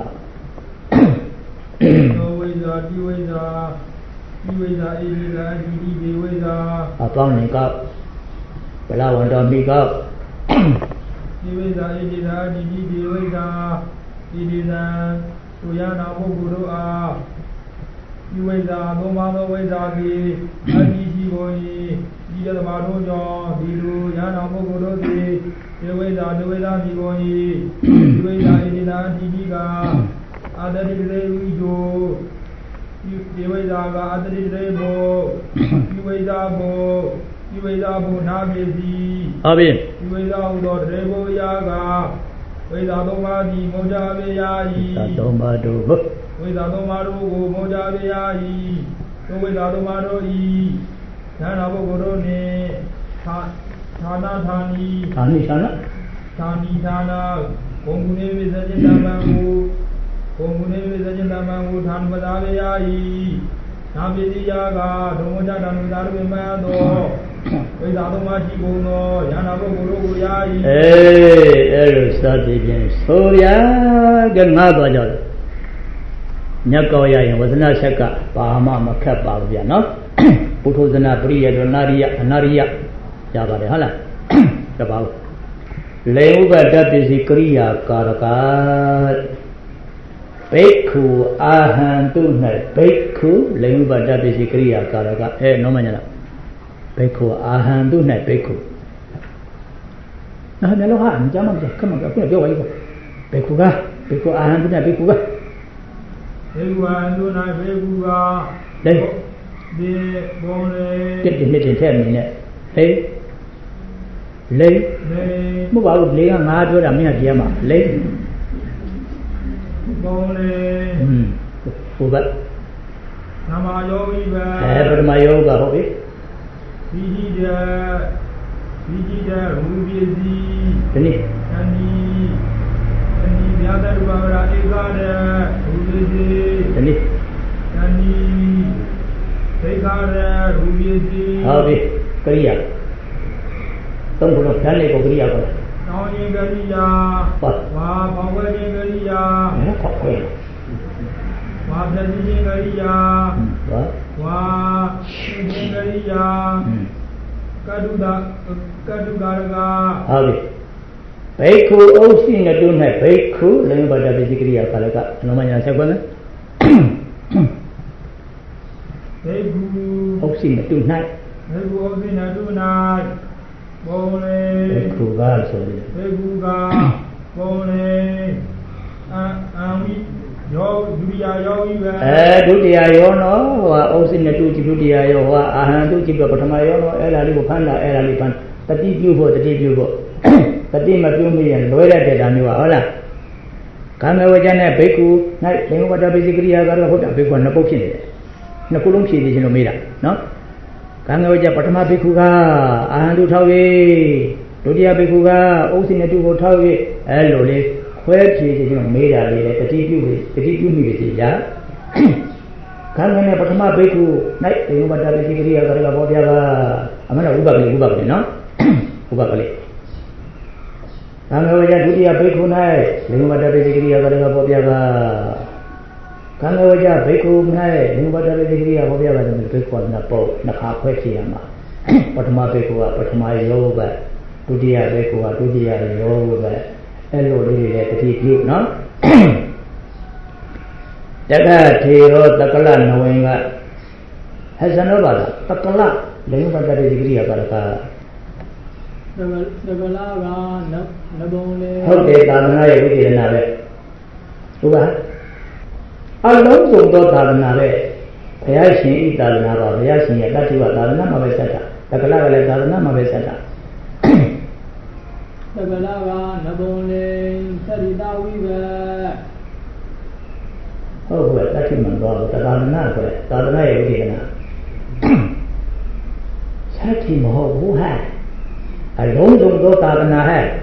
သောဝိဇ္ဇာတိဝိဇ္ဇာဒီဝိဇာဣတိလာဣတိဒီဝိဇာအပေါင်းနေကောက်ဗလာဝန်တော်မိကောက်ဒီဝိဇာဣတိလာဣတိဒီဝိဇာဣတိသံသူရနာပုဂ္ဂိုလ်တို့အားဒီဝိဇာသုံးပါးသောဝိဇာကြီးအတ္တိရှိကုန်၏ဒီသမားတို့ကြောင့်ဒီလူရနာပုဂ္ဂိုလ်တို့သည်ဒီဝိဇာရှိကုန်၏ဒီဝိဇာဣတိလာဣတိကအတ္တိတေဝိဇောဒီဝိဇာကအတ္တိတေဘောဒီဝိဇာဘောနာမေစီဟုတ်ပြီဒီဝိဇာဟူသောတေဘောယာကဝိဇာသုံးပါးသည်မောကြပေရ၏သုံးပါးတို့ဟုတ်ဝိဇာသုံးပါးတို့ကိုမောကြပေရ၏သို့ဝိဇာသုံးပါးတို့ဤဉာဏပုဂ္ဂိုလ်တို့နှင့်ဌာနဂုံကုနေဝိဇ္ဇจิตတမံကိုဂုံကုနေဝိဇ္ဇจิตတမံကိုဌာနပဒါပေရ၏နာပိတိယာကဒုမောကြတံဝိဇာတို့မံသောဝိဇာသုံးပါးရှိကုန်သောဉာဏပုဂ္ဂိုလ်တို့ကိုရ၏အဲ့လိုစသည်ဖြင့်ဆိုရကငါတော့ကြောက်ညက်ကောက်ရရင်ဝဇနဆက်ကပါမမခက်ပါဘူးဗျာနော်ပုထုဇနာပရိယဒနာရိယအနာရိယရပါတယ်ဟုတ်လားတပါဘူးလေဥပဒပစ္စည်းကရိယာကာရကဘိက္ခုအာဟံတု၌ဘိက္ခုလေဥပဒပစ္စည်းကရိယာကာရကနောမညာလားဘိက္ခုအာဟံတု၌ဘိက္ခုမျက်လုံးဟာမကြမ်းမကြခမကပြောပါလိမ့်ဘိက္ခုအာဟံတု၌ဘိက္ခုကဘေကုအာဟံတု၌ဘိက္ခုကလေဒီဘုံလေတစ်နှစ်ထည့်နေနဲ့လေမဟုတ်ပါဘူးလေကငါပြောတာမင်းကကြည့်ရမှာလေဘုံလေဟိုဘက်နာမယောဂီပဲပထမယောဂဟုတ်ပြီဒီကြီးတဲ့ရူပစ္စည်းဒီနေ့အနီမြတ်တဲ့ဘာဝရဧကတဲ့ရူပစ္စည်းဒီနေ့အနီသိခါတဲ့ရူပစ္စည်းဟုတ်ပြီကရိယာသုံးခုလုံးဓာတ်လေးကိုကရိယာခေါ်တယ်တောင်းရင်ကရိယာဝါပေါဝဲခြင်းကရိယာခေါ်တယ်ဝါပြည့်ခြင်းကရိယာဝါရှင်ခြင်းကရိယာကတုကာရကဟုတ်ပြီဘိက္ခုဥစ္စိနတု၌ဘိက္ခုလေဘဒပိစိကရိယာကာလကအနောမညာဆက်ကွမယ်ဘိက္ခုဥစ္စိနတု၌ဘိက္ခုဥစ္စိနတု၌ဘုံလေဘိက္ခုကဆိုတယ်ဘိက္ခုကဘုံလေအဝိယောဒုတိယယောဤပဲဒုတိယယောနော်ဟိုဥစ္စိနတုจิตဒုတိယယောဟိုအာဟံတုจิตပထမယောနော်အဲ့ဒါလေးကိုဖမ်းတာအဲ့ဒါလေးဖမ်းတတိပြုဖို့တတိမပြုမိရင်လွဲရတဲ့တာမျိုးပါဟုတ်လားကာမဝဇ္ဇနဲ့ဘိက္ခု၌လေဝတ္တပိစိကရိယာကတော့ဟုတ်တာဘိက္ခုကနှစ်ပုတ်ဖြစ်နေတယ်နှစ်ခုလုံးဖြည့်နေခြင်းလို့မေးတာနော်ကာမဝဇ္ဇပထမဘိက္ခုကအာဟံတုထောက်၍ဒုတိယဘိက္ခုကအုပ်စိနဲ့တူကိုထောက်၍အဲလိုလေးခွဲဖြေခြင်းမေးတာလေးလည်းတတိပြုမိပဲစီရခန္ဓာနဲ့ပထမဘိက္ခု၌တေယဝတ္တပိစိကရိယာကရကဘောပြကအမှန်တော့ဥပကလေးနော်ဥပကလေးသံဃာဝကြဒုတိယဘိက္ခု၌တေယဝတ္တပိစိကရိယာကရကဘောပြကခန္ဓာဝကြဘိက္ခု၌တေယဝတ္တပိစိကရိယာဘောပြကတဲ့ဘိက္ခုကနှစ်ခါခွဲဖြေရမှာပထမဘိက္ခုကပထမယောဘဒုတိယဘိက္ခုကဒုတိယယောဘအဲ့လိုလေးတွေတတိပြုနော်တက္ကထေရောတက္ကလနဝင်းကဟဇနောပါလားတက္ကလလေယုပတ္တတိကရိယာပါရကတက္ကလကနဘုံလေဟုတ်တယ်သာသနာရဲ့ဝိသေသနာပဲဟုတ်ပါအလုံးစုံသောသာသနာပဲဘုရားရှင်ဤသာသနာပါဘုရားရှင်ရဲ့တတ္တိဝသာသနာမှာပဲဆက်တာတက္ကလကလည်းသာသနာမှာပဲဆက်တာတက္ကလကနဘုံလေသရိတဝိဘဟုတ်ကဲ့တတိမံတော့သာသနာဆိုတဲ့သာသနာရဲ့ဝိသေသနာဆက်တိမဟုတ်ဘူးဟဲ့အလုံးစုံသောသာသနာဟဲ့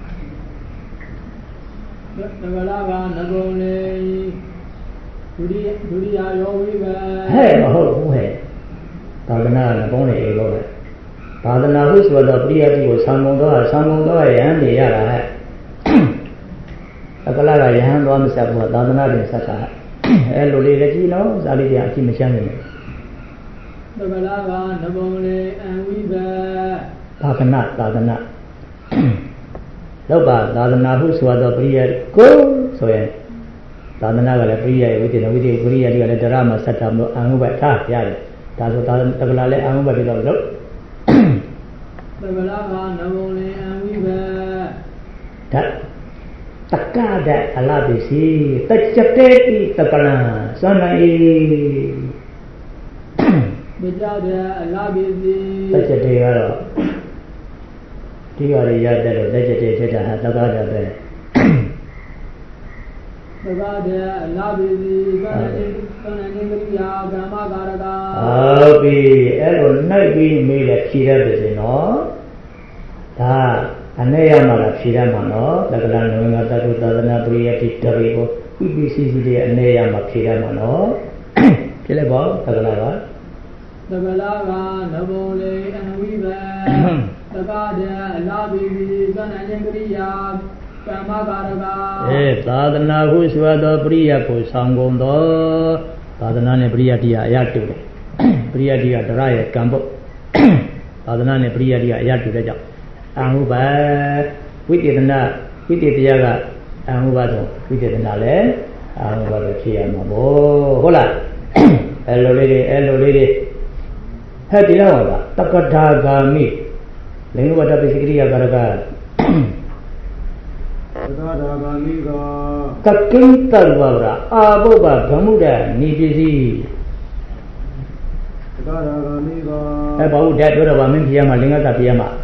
တက္ကလကနဘုံလေဒုတိယယောဝိဘဟဲ့မဟုတ်ဘူးဟဲ့သာသနာကဘုန်းလေလို့ပဲသာသနာဟုဆိုတော့ပရိယတိကိုဆံကုန်တော့ယဟန်နေရတာဟဲ့တက္ကလကယဟန်သွားမဆက်ဘူးသာသနာတင်ဆက်တာအဲလိုလေးလည်းကြည့်နော်ဇာတိတရားအကြည့်မချမ်းနေတယ်တက္ကလကနဘုံလေအံဝိဘသာသနာလောက်ပါသာသနာဟုဆိုတော့ပရိယကိုဆိုရင်သာသနာကလည်းပရိယဝိသေနဝိသေပရိယတိကလည်းတရားမှာဆက်တာမလို့အံဥပ္ပထားရတယ်ဒါဆိုတက္ကလလည်းအံဥပ္ပပြီးတော့လို့တက္ကလကနဘုံလေအံဝိဘဓာတ်တက္ကတဲ့အလပိစီတัจจတေတိတက္ကလံစွမ်းနိုင်မကြတဲ့အလပိစီတัจจတေကတော့ဒီဟာရရတဲ့တော့တัจจတေဖြစ်တာဟာတက္ကဒပဲတက္ကတဲ့အလပိစီစွမ်းနိုင်ကရိယာကမ္မကာရကဟုတ်ပြီအဲ့လိုနှိုက်ပြီးမေးလဲဖြေရပါစေနော်ဒါအနေရမှာလားဖြေရမှာနော်တက္ကလနဝငါတတုသာသနာပရိယတိတရိကိုဥပ္ပစီစီရဲ့အနေရမှာဖြေရမှာနော်ဖြေလိုက်ပါတက္ကလကတက္ကလကနဘုံလေအနဝိဘတက္ကတဲ့အလပိစီစွမ်းနိုင်ကရိယာကမ္မကာရကသာသနာဟုဆိုသောပရိယကိုဆောင်ကုန်သောသာသနာနဲ့ပရိယတိကအရာတူတယ်ပရိယတိကတရားရဲ့ကံပုတ်သာသနာနဲ့ပရိယတိကအရာတူတဲ့ကြောင့်အံဥပ္ပဝိသေသနာဝိသေတရားကအံဥပ္ပဆိုဝိသေသနာလည်းအံဥပ္ပပဲဖြစ်ရမှာပေါ့ဟုတ်လားအဲ့လိုလေးတွေဟဲ့ဒီလောက်ပါတက္ကထာဂာမိလင်္ဂဝတ္တပိစိကရိယာကာရကတက္ကထာဂာမိကကကိဉ္တဝရအာဘုဗ္ဗဗမုဒ္ဒနိပစ္စည်းတက္ကထာဂာမိကဘာဟုတ်တဲ့ပြောတော့ဗာမင်းပြရမှာလင်္ဂကပြရမှာ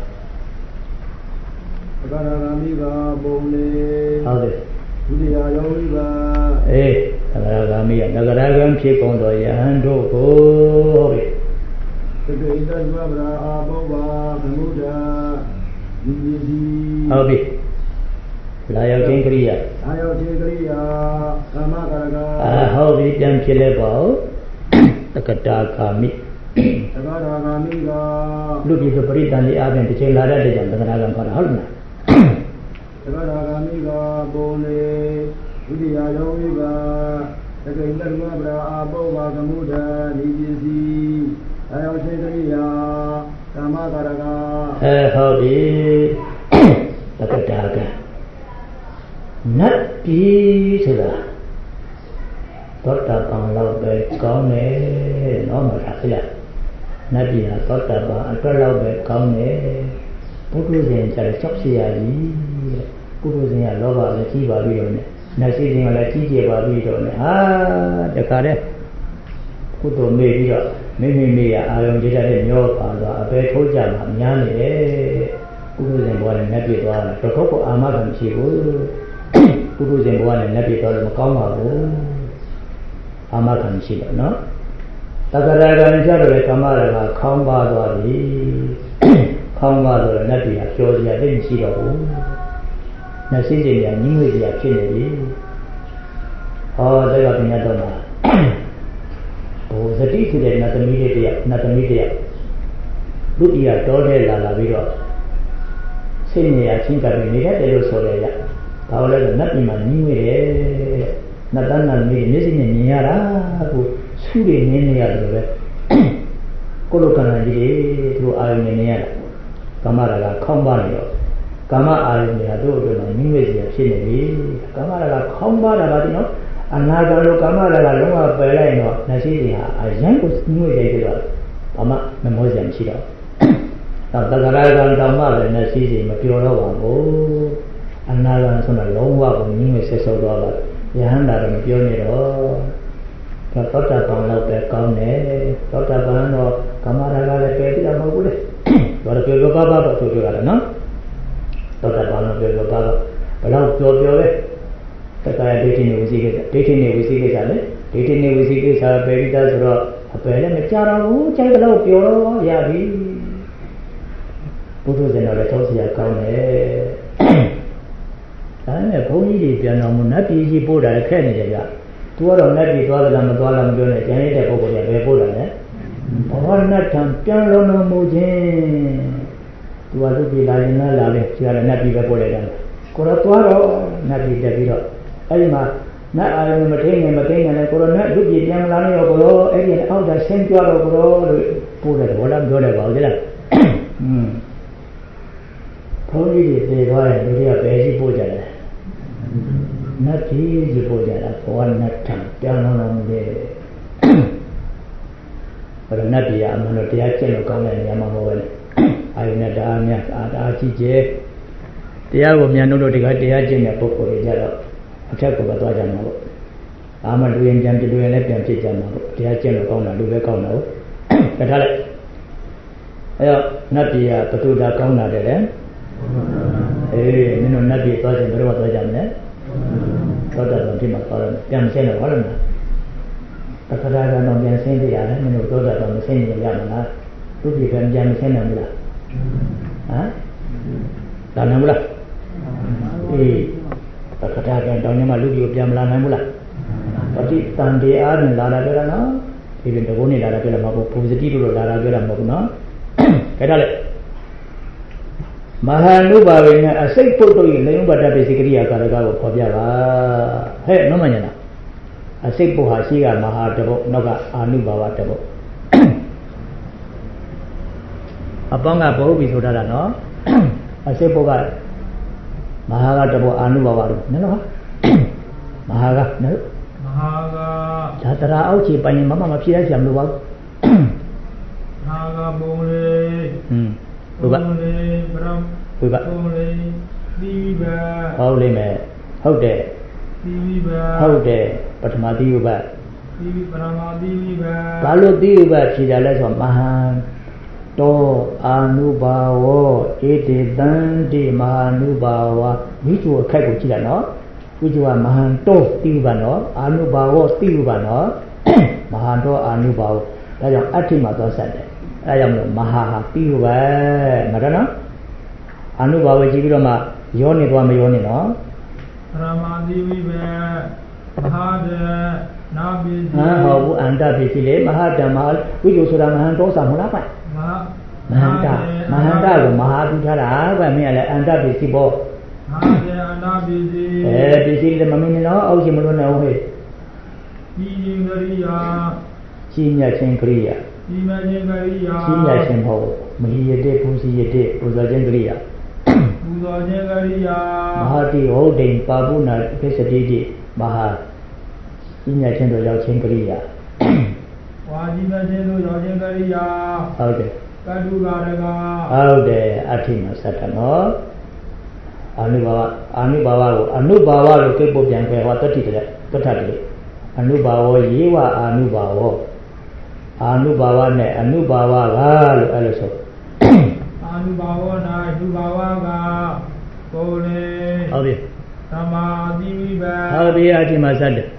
တက္ကထာဂာမိကဘုံလေဟုတ်တယ်ဒုတိယယောဝိဘတက္ကထာဂာမိကတက္ကထာဂံဖြစ်ကုန်သောယဟန်တို့ကိုတက္ကိတ္တဝဗရာအာဘုဗ္ဗဗမုဒ္ဒနိပစ္စည်းဟုတ်ပြီလာရောက်ခြင်းကရိယာကမ္မကာရကဟုတ်ပြီပြန်ဖြစ်လဲပေါ့တက္ကတာဂာမိတက္ကတာဂာမိကလူပြည်ဆိုပရိသန္တိအပြင်တစ်ချိန်လာတဲ့ကြောင့်တက္ကတာဂံခေါ်တာဟုတ်လားတက္ကတာဂာမိကဘုံလေဝိရိယယောဝိပါတက္ကိတ္တဝဗရာအာဘုဗ္ဗဗမုဒ္ဒနိပစ္စည်းလာရောက်ခြင်းကရိယာကမ္မကာရကဟုတ်ပြီတက္ကတာဂံနတ်ပြည်ဆိုတာသောတာပန်လောက်ပဲကောင်းတယ်နော်မလားခင်ဗျနတ်ပြည်ဟာသောတာပန်အတွက်လောက်ပဲကောင်းတယ်ပုထုဇဉ်ကျတော့ကြောက်เสียကြီးပုထုဇဉ်ကလောဘလည်းကြီးပါပြီးတော့ねနတ်ရှိခြင်းကလည်းကြီးကျယ်ပါပြီးတော့ねတခါတည်းကုသိုလ်မေ့ပြီးတော့မိရအာယုံကြည့်တဲ့မျောပါတော့အပဲထိုးကြမှာများနေတယ်ပုထုဇဉ်ဘဝနဲ့နတ်ပြည်သွားတာတော့ကိုအာမခံမရှိဘူးပုထုဇဉ်ဘဝနဲ့နတ်ပြည်သွားလို့မကောင်းပါဘူးအာမခံရှိတယ်နော်တက္ကရာကံကြတော့လေကမ္မရကခေါင်းပါသွားပြီခေါင်းပါတော့နတ်ပြည်ကပြောစရာသိမရှိတော့ဘူးနတ်စည်းစိမ်ကညီငွေစရာဖြစ်နေပြီဟောတက်ကပညာတော်မှာဟိုစတိဆိုတဲ့နတ်သမီးလေးတယောက်လူတီကတော်ထဲလာပြီးတော့စိတ်နေရချင်းကပ်ပြီးနေတတ်တယ်လို့ဆိုရရဘာလို့လဲဆိုနတ်ပြည်မှာညီငွေတယ်နတ်တန်းနတ်မီးမျက်စိနဲ့မြင်ရတာကိုဆူတွေနင်းနေရတယ်လို့ပဲကိုလိုကံကြီးတွေသူအာရုံနဲ့နေရတာကာမရာဂခေါင်းပါနေတော့ကာမအာရုံတွေကသူ့အတွက်မှာညီငွေစရာဖြစ်နေပြီကာမရာဂခေါင်းပါတာပါဒီနော်အနာဂတ်လိုကာမရာဂလုံးဝပယ်လိုက်တော့နတ်ရှိတွေဟာအရန်ကိုညီငွေတွေတော့ဘာမှမမောစရာမရှိတော့တော့တက္ကရာကံတောင်မှပဲနတ်ရှိတွေမပြောတော့ပါဘူးအနာဂတ်ဆိုတာလုံးဝကိုညီငွေဆက်ဆုပ်တော့ပါယဟန္တာတော့မပြောနေတော့သောတာပန်လောက်ပဲကောင်းတယ်သောတာပန်တော့ကာမရာဂလည်းပယ်ပြမဟုတ်ဘူးလေတော့ပြောပါဆိုပြောရတယ်နော်သောတာပန်တော့ပြောပါဘယ်တော့ပြောလဲတက္ကရာဒိဋ္ဌိနေဝစီကိစ္စလေဒိဋ္ဌိနေဝစီကိစ္စပယ်ပြီးသားဆိုတော့အပယ်လည်းမကြတော့ဘူးကြိုက်တော့ပြောတော့ရပြီဘုဒ္ဓဇင်တော်လည်းသောစရာကောင်းတယ်ဒါနဲ့ဘုန်းကြီးတွေပြန်တော်မူနတ်ပြည်ကြီးပို့တာခက်နေတယ်ဗျသူကတော့နတ်ပြည်သွားသလားမသွားလားမပြောနဲ့ကျန်တဲ့ပုဂ္ဂိုလ်တွေပဲပို့တာလေဘောနတ်ထံပြန်တော်မူခြင်းသူကသူပြည်လာရင်လာပဲကျန်တဲ့နတ်ပြည်ပဲပို့လိုက်တာကိုတော့သွားတော့နတ်ပြည်တက်ပြီးတော့အဲ့ဒီမှာနတ်အာရုံမထိန်နဲ့မသိနဲ့ကိုတော့နတ်သူပြည်ပြန်လာနေရောကိုတော့အဲ့ဒီအောက်တာဆင်းကြတော့ကိုတော့လို့ပို့တယ်ဘောလားပြောတယ်ပါဦးကြလားဘုန်းကြီးတွေပြေသွားတယ်လူတွေကပဲရှိပို့ကြတယ်နတ်ကြီးကြီးပို့ကြတာဘောနတ်ထံပြန်တော်မူတယ်ဘယ်နတ်ပြည်အမှန်တော့တရားကျင့်လို့ကောင်းတဲ့နေရာမှာမဟုတ်ပဲအာယုနဲ့တရားများအားကြီးကျဲတရားကိုမြန်လို့ဒီကတရားကျင့်တဲ့ပုဂ္ဂိုလ်တွေကြတော့အထက်ကိုပဲသွားကြမှာပေါ့အာမလူရင်ကြံပြလူရင်လည်းပြန်ဖြစ်ကြမှာပေါ့တရားကျင့်လို့ကောင်းတာလူပဲကောင်းတာဟုတ်ကဲထားလိုက်အဲတော့နတ်ပြည်ကဘသူတာကောင်းတာတဲ့လေအေးမင်းတို့နတ်ပြည်သွားခြင်းဘယ်တော့သွားကြမလဲသောတာပန်ဖြစ်မှာသွားတယ်ပြန်ရှင်းတော့ဟုတ်လားတခါတည်းကတော့ပြန်ရှင်းပြရတယ်မင်းတို့သောတာပန်မရှင်းရင်ရမလားသူပြည်ပြန်မရှင်းနိုင်ဘူးလားဟမ်လာနိုင်ဘူးလားအေးတခါတည်းကတော့ညမလူပြည်ပြန်မလာနိုင်ဘူးလားပฏิတန်တရားနဲ့လာတာပြောတာနော်ဒီပြင်တကုန်းနဲ့လာတာပြောတာမဟုတ်ဘူးပူဇတိလို့လာတာပြောတာမဟုတ်ဘူးနော်ခဲထားလိုက်မဟာနုပါဝေနဲ့အစိတ်ပုတ်တို့ရဲ့လယုံပတ္တပိစိကရိယာကာရကကိုဖော်ပြပါဟဲ့နော်မညာလားအစိတ်ပုတ်ဟာရှိကမဟာတပုတ်နောက်ကအာနုဘာဝတပုတ်အပေါင်းကဘုပြီဆိုထားတာနော်အစိတ်ပုတ်ကမဟာကတပုတ်အာနုဘာဝတို့နော်မဟာကနော်မဟာကဒါတရာအောက်ခြေပိုင်ရင်မမဖြေရကြမလို့ပါဘူးမဟာကပုံလေးဘုရားဘုရားဘုရားဘုရားသီဝါဟုတ်လိမ့်မယ်ဟုတ်တယ်သီဝါဟုတ်တယ်ပထမသီဝါသီပရမသီဝါဘာလို့သီဝါဖြေကြလဲဆိုတော့မဟာတောအာနုဘာဝဧတေတံတိမဟာနုဘာဝမိကျိုအခက်ကိုကြည့်တာနော်မိကျိုကမဟာတောသီဝါနော်အာနုဘာဝသီဝါနော်မဟာတောအာနုဘာဝဒါကြောင့်အဋ္ဌိမှာသွားဆက်တယ်အဲကြောင့်မလို့မဟာဟာပြီးပဲမတော်နော်အနုဘာဝကြည့်ပြီးတော့မှရောနေသွားမရောနေနော်ပရမသီဝိဘမဟာဒေနာပိစီဟောဘူးအန္တပိစီလေမဟာဓမ္မဝိဇ္ဇဆိုတာမဟန်တောစာမလားပိုက်မဟန္တကိုမဟာပြီးထားတာကွမင်းကလည်းအန္တပိစီပေါ့မဟာဒေအန္တပိစီပိစီလည်းမမင်းနော်အောက်ရှင်မလို့နဲ့ဟုတ်ဟဲ့ဒီရင်ကရိယာကြီးမြတ်ခြင်းကရိယာဒီမခြင်းကရိယာကြီးမြတ်ခြင်းဟုတ်မဟိယတေပူစီယတေပူဇော်ခြင်းကရိယာပူဇော်ခြင်းကရိယာမဟာတိဟုတ်တိပါပုဏ္ဏပစ္စတိတိမဟာကြီးမြတ်ခြင်းတို့ရောက်ခြင်းကရိယာဝါကြီးမြတ်ခြင်းတို့ရောက်ခြင်းကရိယာဟုတ်တယ်ကတုကာရကဟုတ်တယ်အဋ္ဌိမသတ္တနော်အနုဘာဝကိုအနုဘာဝလို့ကိပုပြန်ခဲ့ဟောတတိတည်းတထတည်းအနုဘာဝယေဝအာနုဘာဝအာနုဘာဝနဲ့အနုဘာဝကလို့အဲ့လိုဆိုအာနုဘာဝ၌ဒုဘာဝကကိုယ်လေဟုတ်ပြီသမာဓိဝိပဟုတ်ပြီအဋ္ဌိမသတ္တ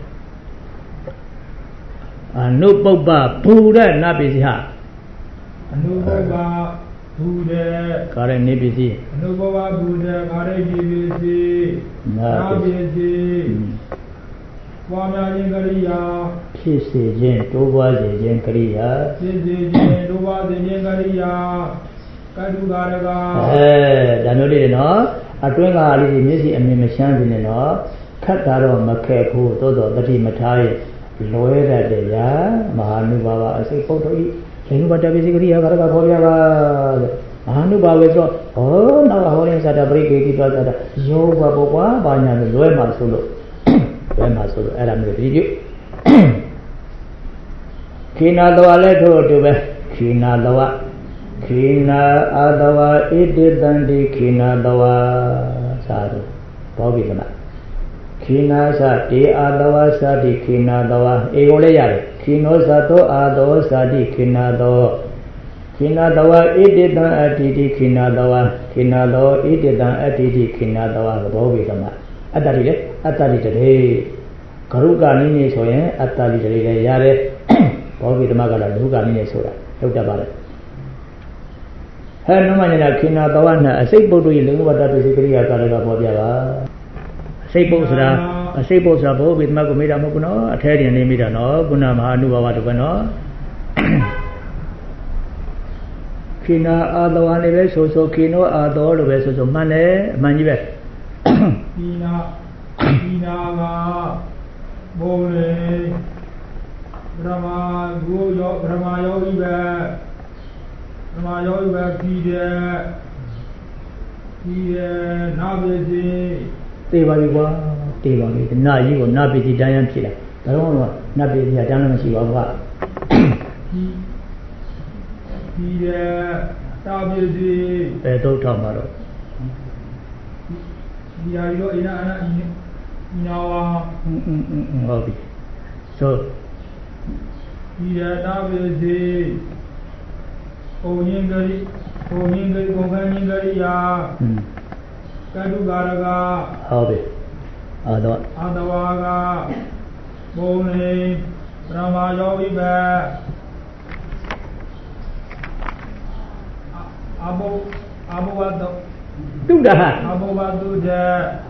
အနုပုပ္ပဘူရနပိစီဟအနုပုပ္ပ Buddha, Kare Nibisi, Nubava Buddha, Kare Nibisi, Nabisi, Wama Yingariya, Pisi Jin, Tuba Jin Kriya, Sisi Jin, Tuba Jin Kariya, Kadu Garaga, Danudi no, Atwinga Ali Missy and Mimishan no, Kataro Makapu, Todo, Dati Matai, Loera de Ya, Mahanubava, I say photo. But basically, Garaga Polia, Mahanubava, oh, now a holding at a break, Yoga Boba, Banya, Loema Solo, Loema Solo, Adam with you. Kina Loa Leto to Kina Loa, Kina Adawa, it did than the Kina Loa Sadu, Bobby Lama. Kina Sati Adawa Sadi Kina Loa, Eolea. Kino Sato Ado Sadi Kinado Kinadawa Edidan Atiti Kinadawa Kinado Edidan Atiti Kinadawa Bobikama Atari today Karuka Nini Soye Atari today Yare Bobitamaga Luga Nini Sura Yotabara Hanumana Kinadawana a Sabo to you what that is Karaga Bobia Sabo a Sabo Sabo with Magomeda Mokuno, a Tarian Nimidano, Guna Mahanuva Vatugano Kina Adawani so Kino Ado, the vessels of Mane, Manive Kina Bole Brahma Guyo, Brahma Yoga Brahma Yoga Pide Nabezi. Teva, now you will not be the Diane Killer. I don't know, not be the Diane of what. Don't talk about it. So, Kadu Garaga, Hobby, Adawaga, Bone, Rama Yogi Bear, Abu do that, Abu there,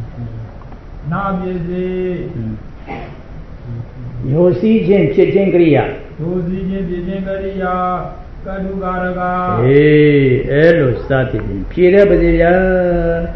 Nabi, you see Jim Chingria, you see Jim Chingria. Kadu Garaga. Hey, hello, started. Pira Bazia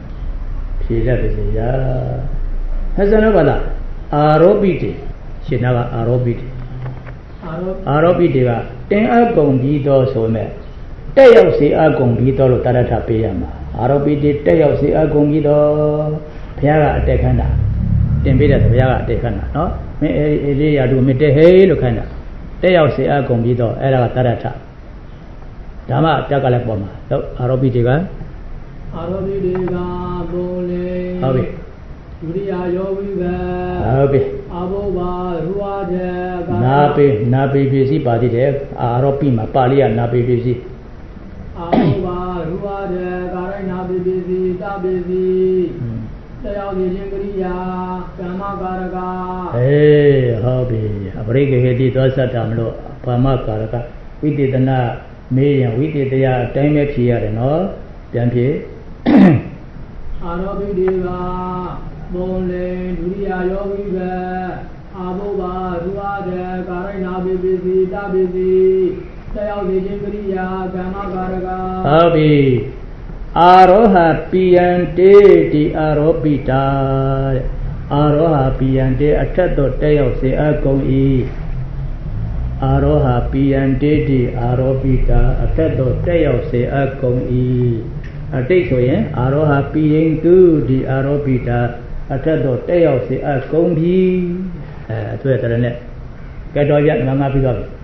Hazanabala Arobiti, Shinava Arobiti Arobiti, ten Agong Gido Some. Tayo si Agong Gido Tarata Payama. Arobiti, Tayo si Agong Gido Piara Tekana. Tempida Piara Tekana, no? Area do Mite Hey Lucana. Tayo si Agong Gido, Era Tarata. Dama Takalapoma, Arobitiga Bole, Abe, Uria Yoga, Abe, Aboba, Ruade, Nabi busy body there, Aropima, Palia, Nabi busy. Aboba, Ruade, Karanabi busy, Tabizi, Tayo Jingria, Kama Garaga. Hey, hobby, a break headed Dosatamlo, Pama Garaga, we did not. Me we did the time at here and all, Dampi Arabideva, Bole, Duria Yoga, Abuba, Ruade, Karina Bibi, Tabizi, Tayo Jingria, Kama Garaga. Abi Aroha Piante di Arobita Aroha Piante, a chato tail say Agoi. Aroha Piante di Arobita, a cato tail say a con e. A take so yen, Aroha Pienku di Arobita, a cato tail say a con e. To it, Cato Yat Mama Pigot.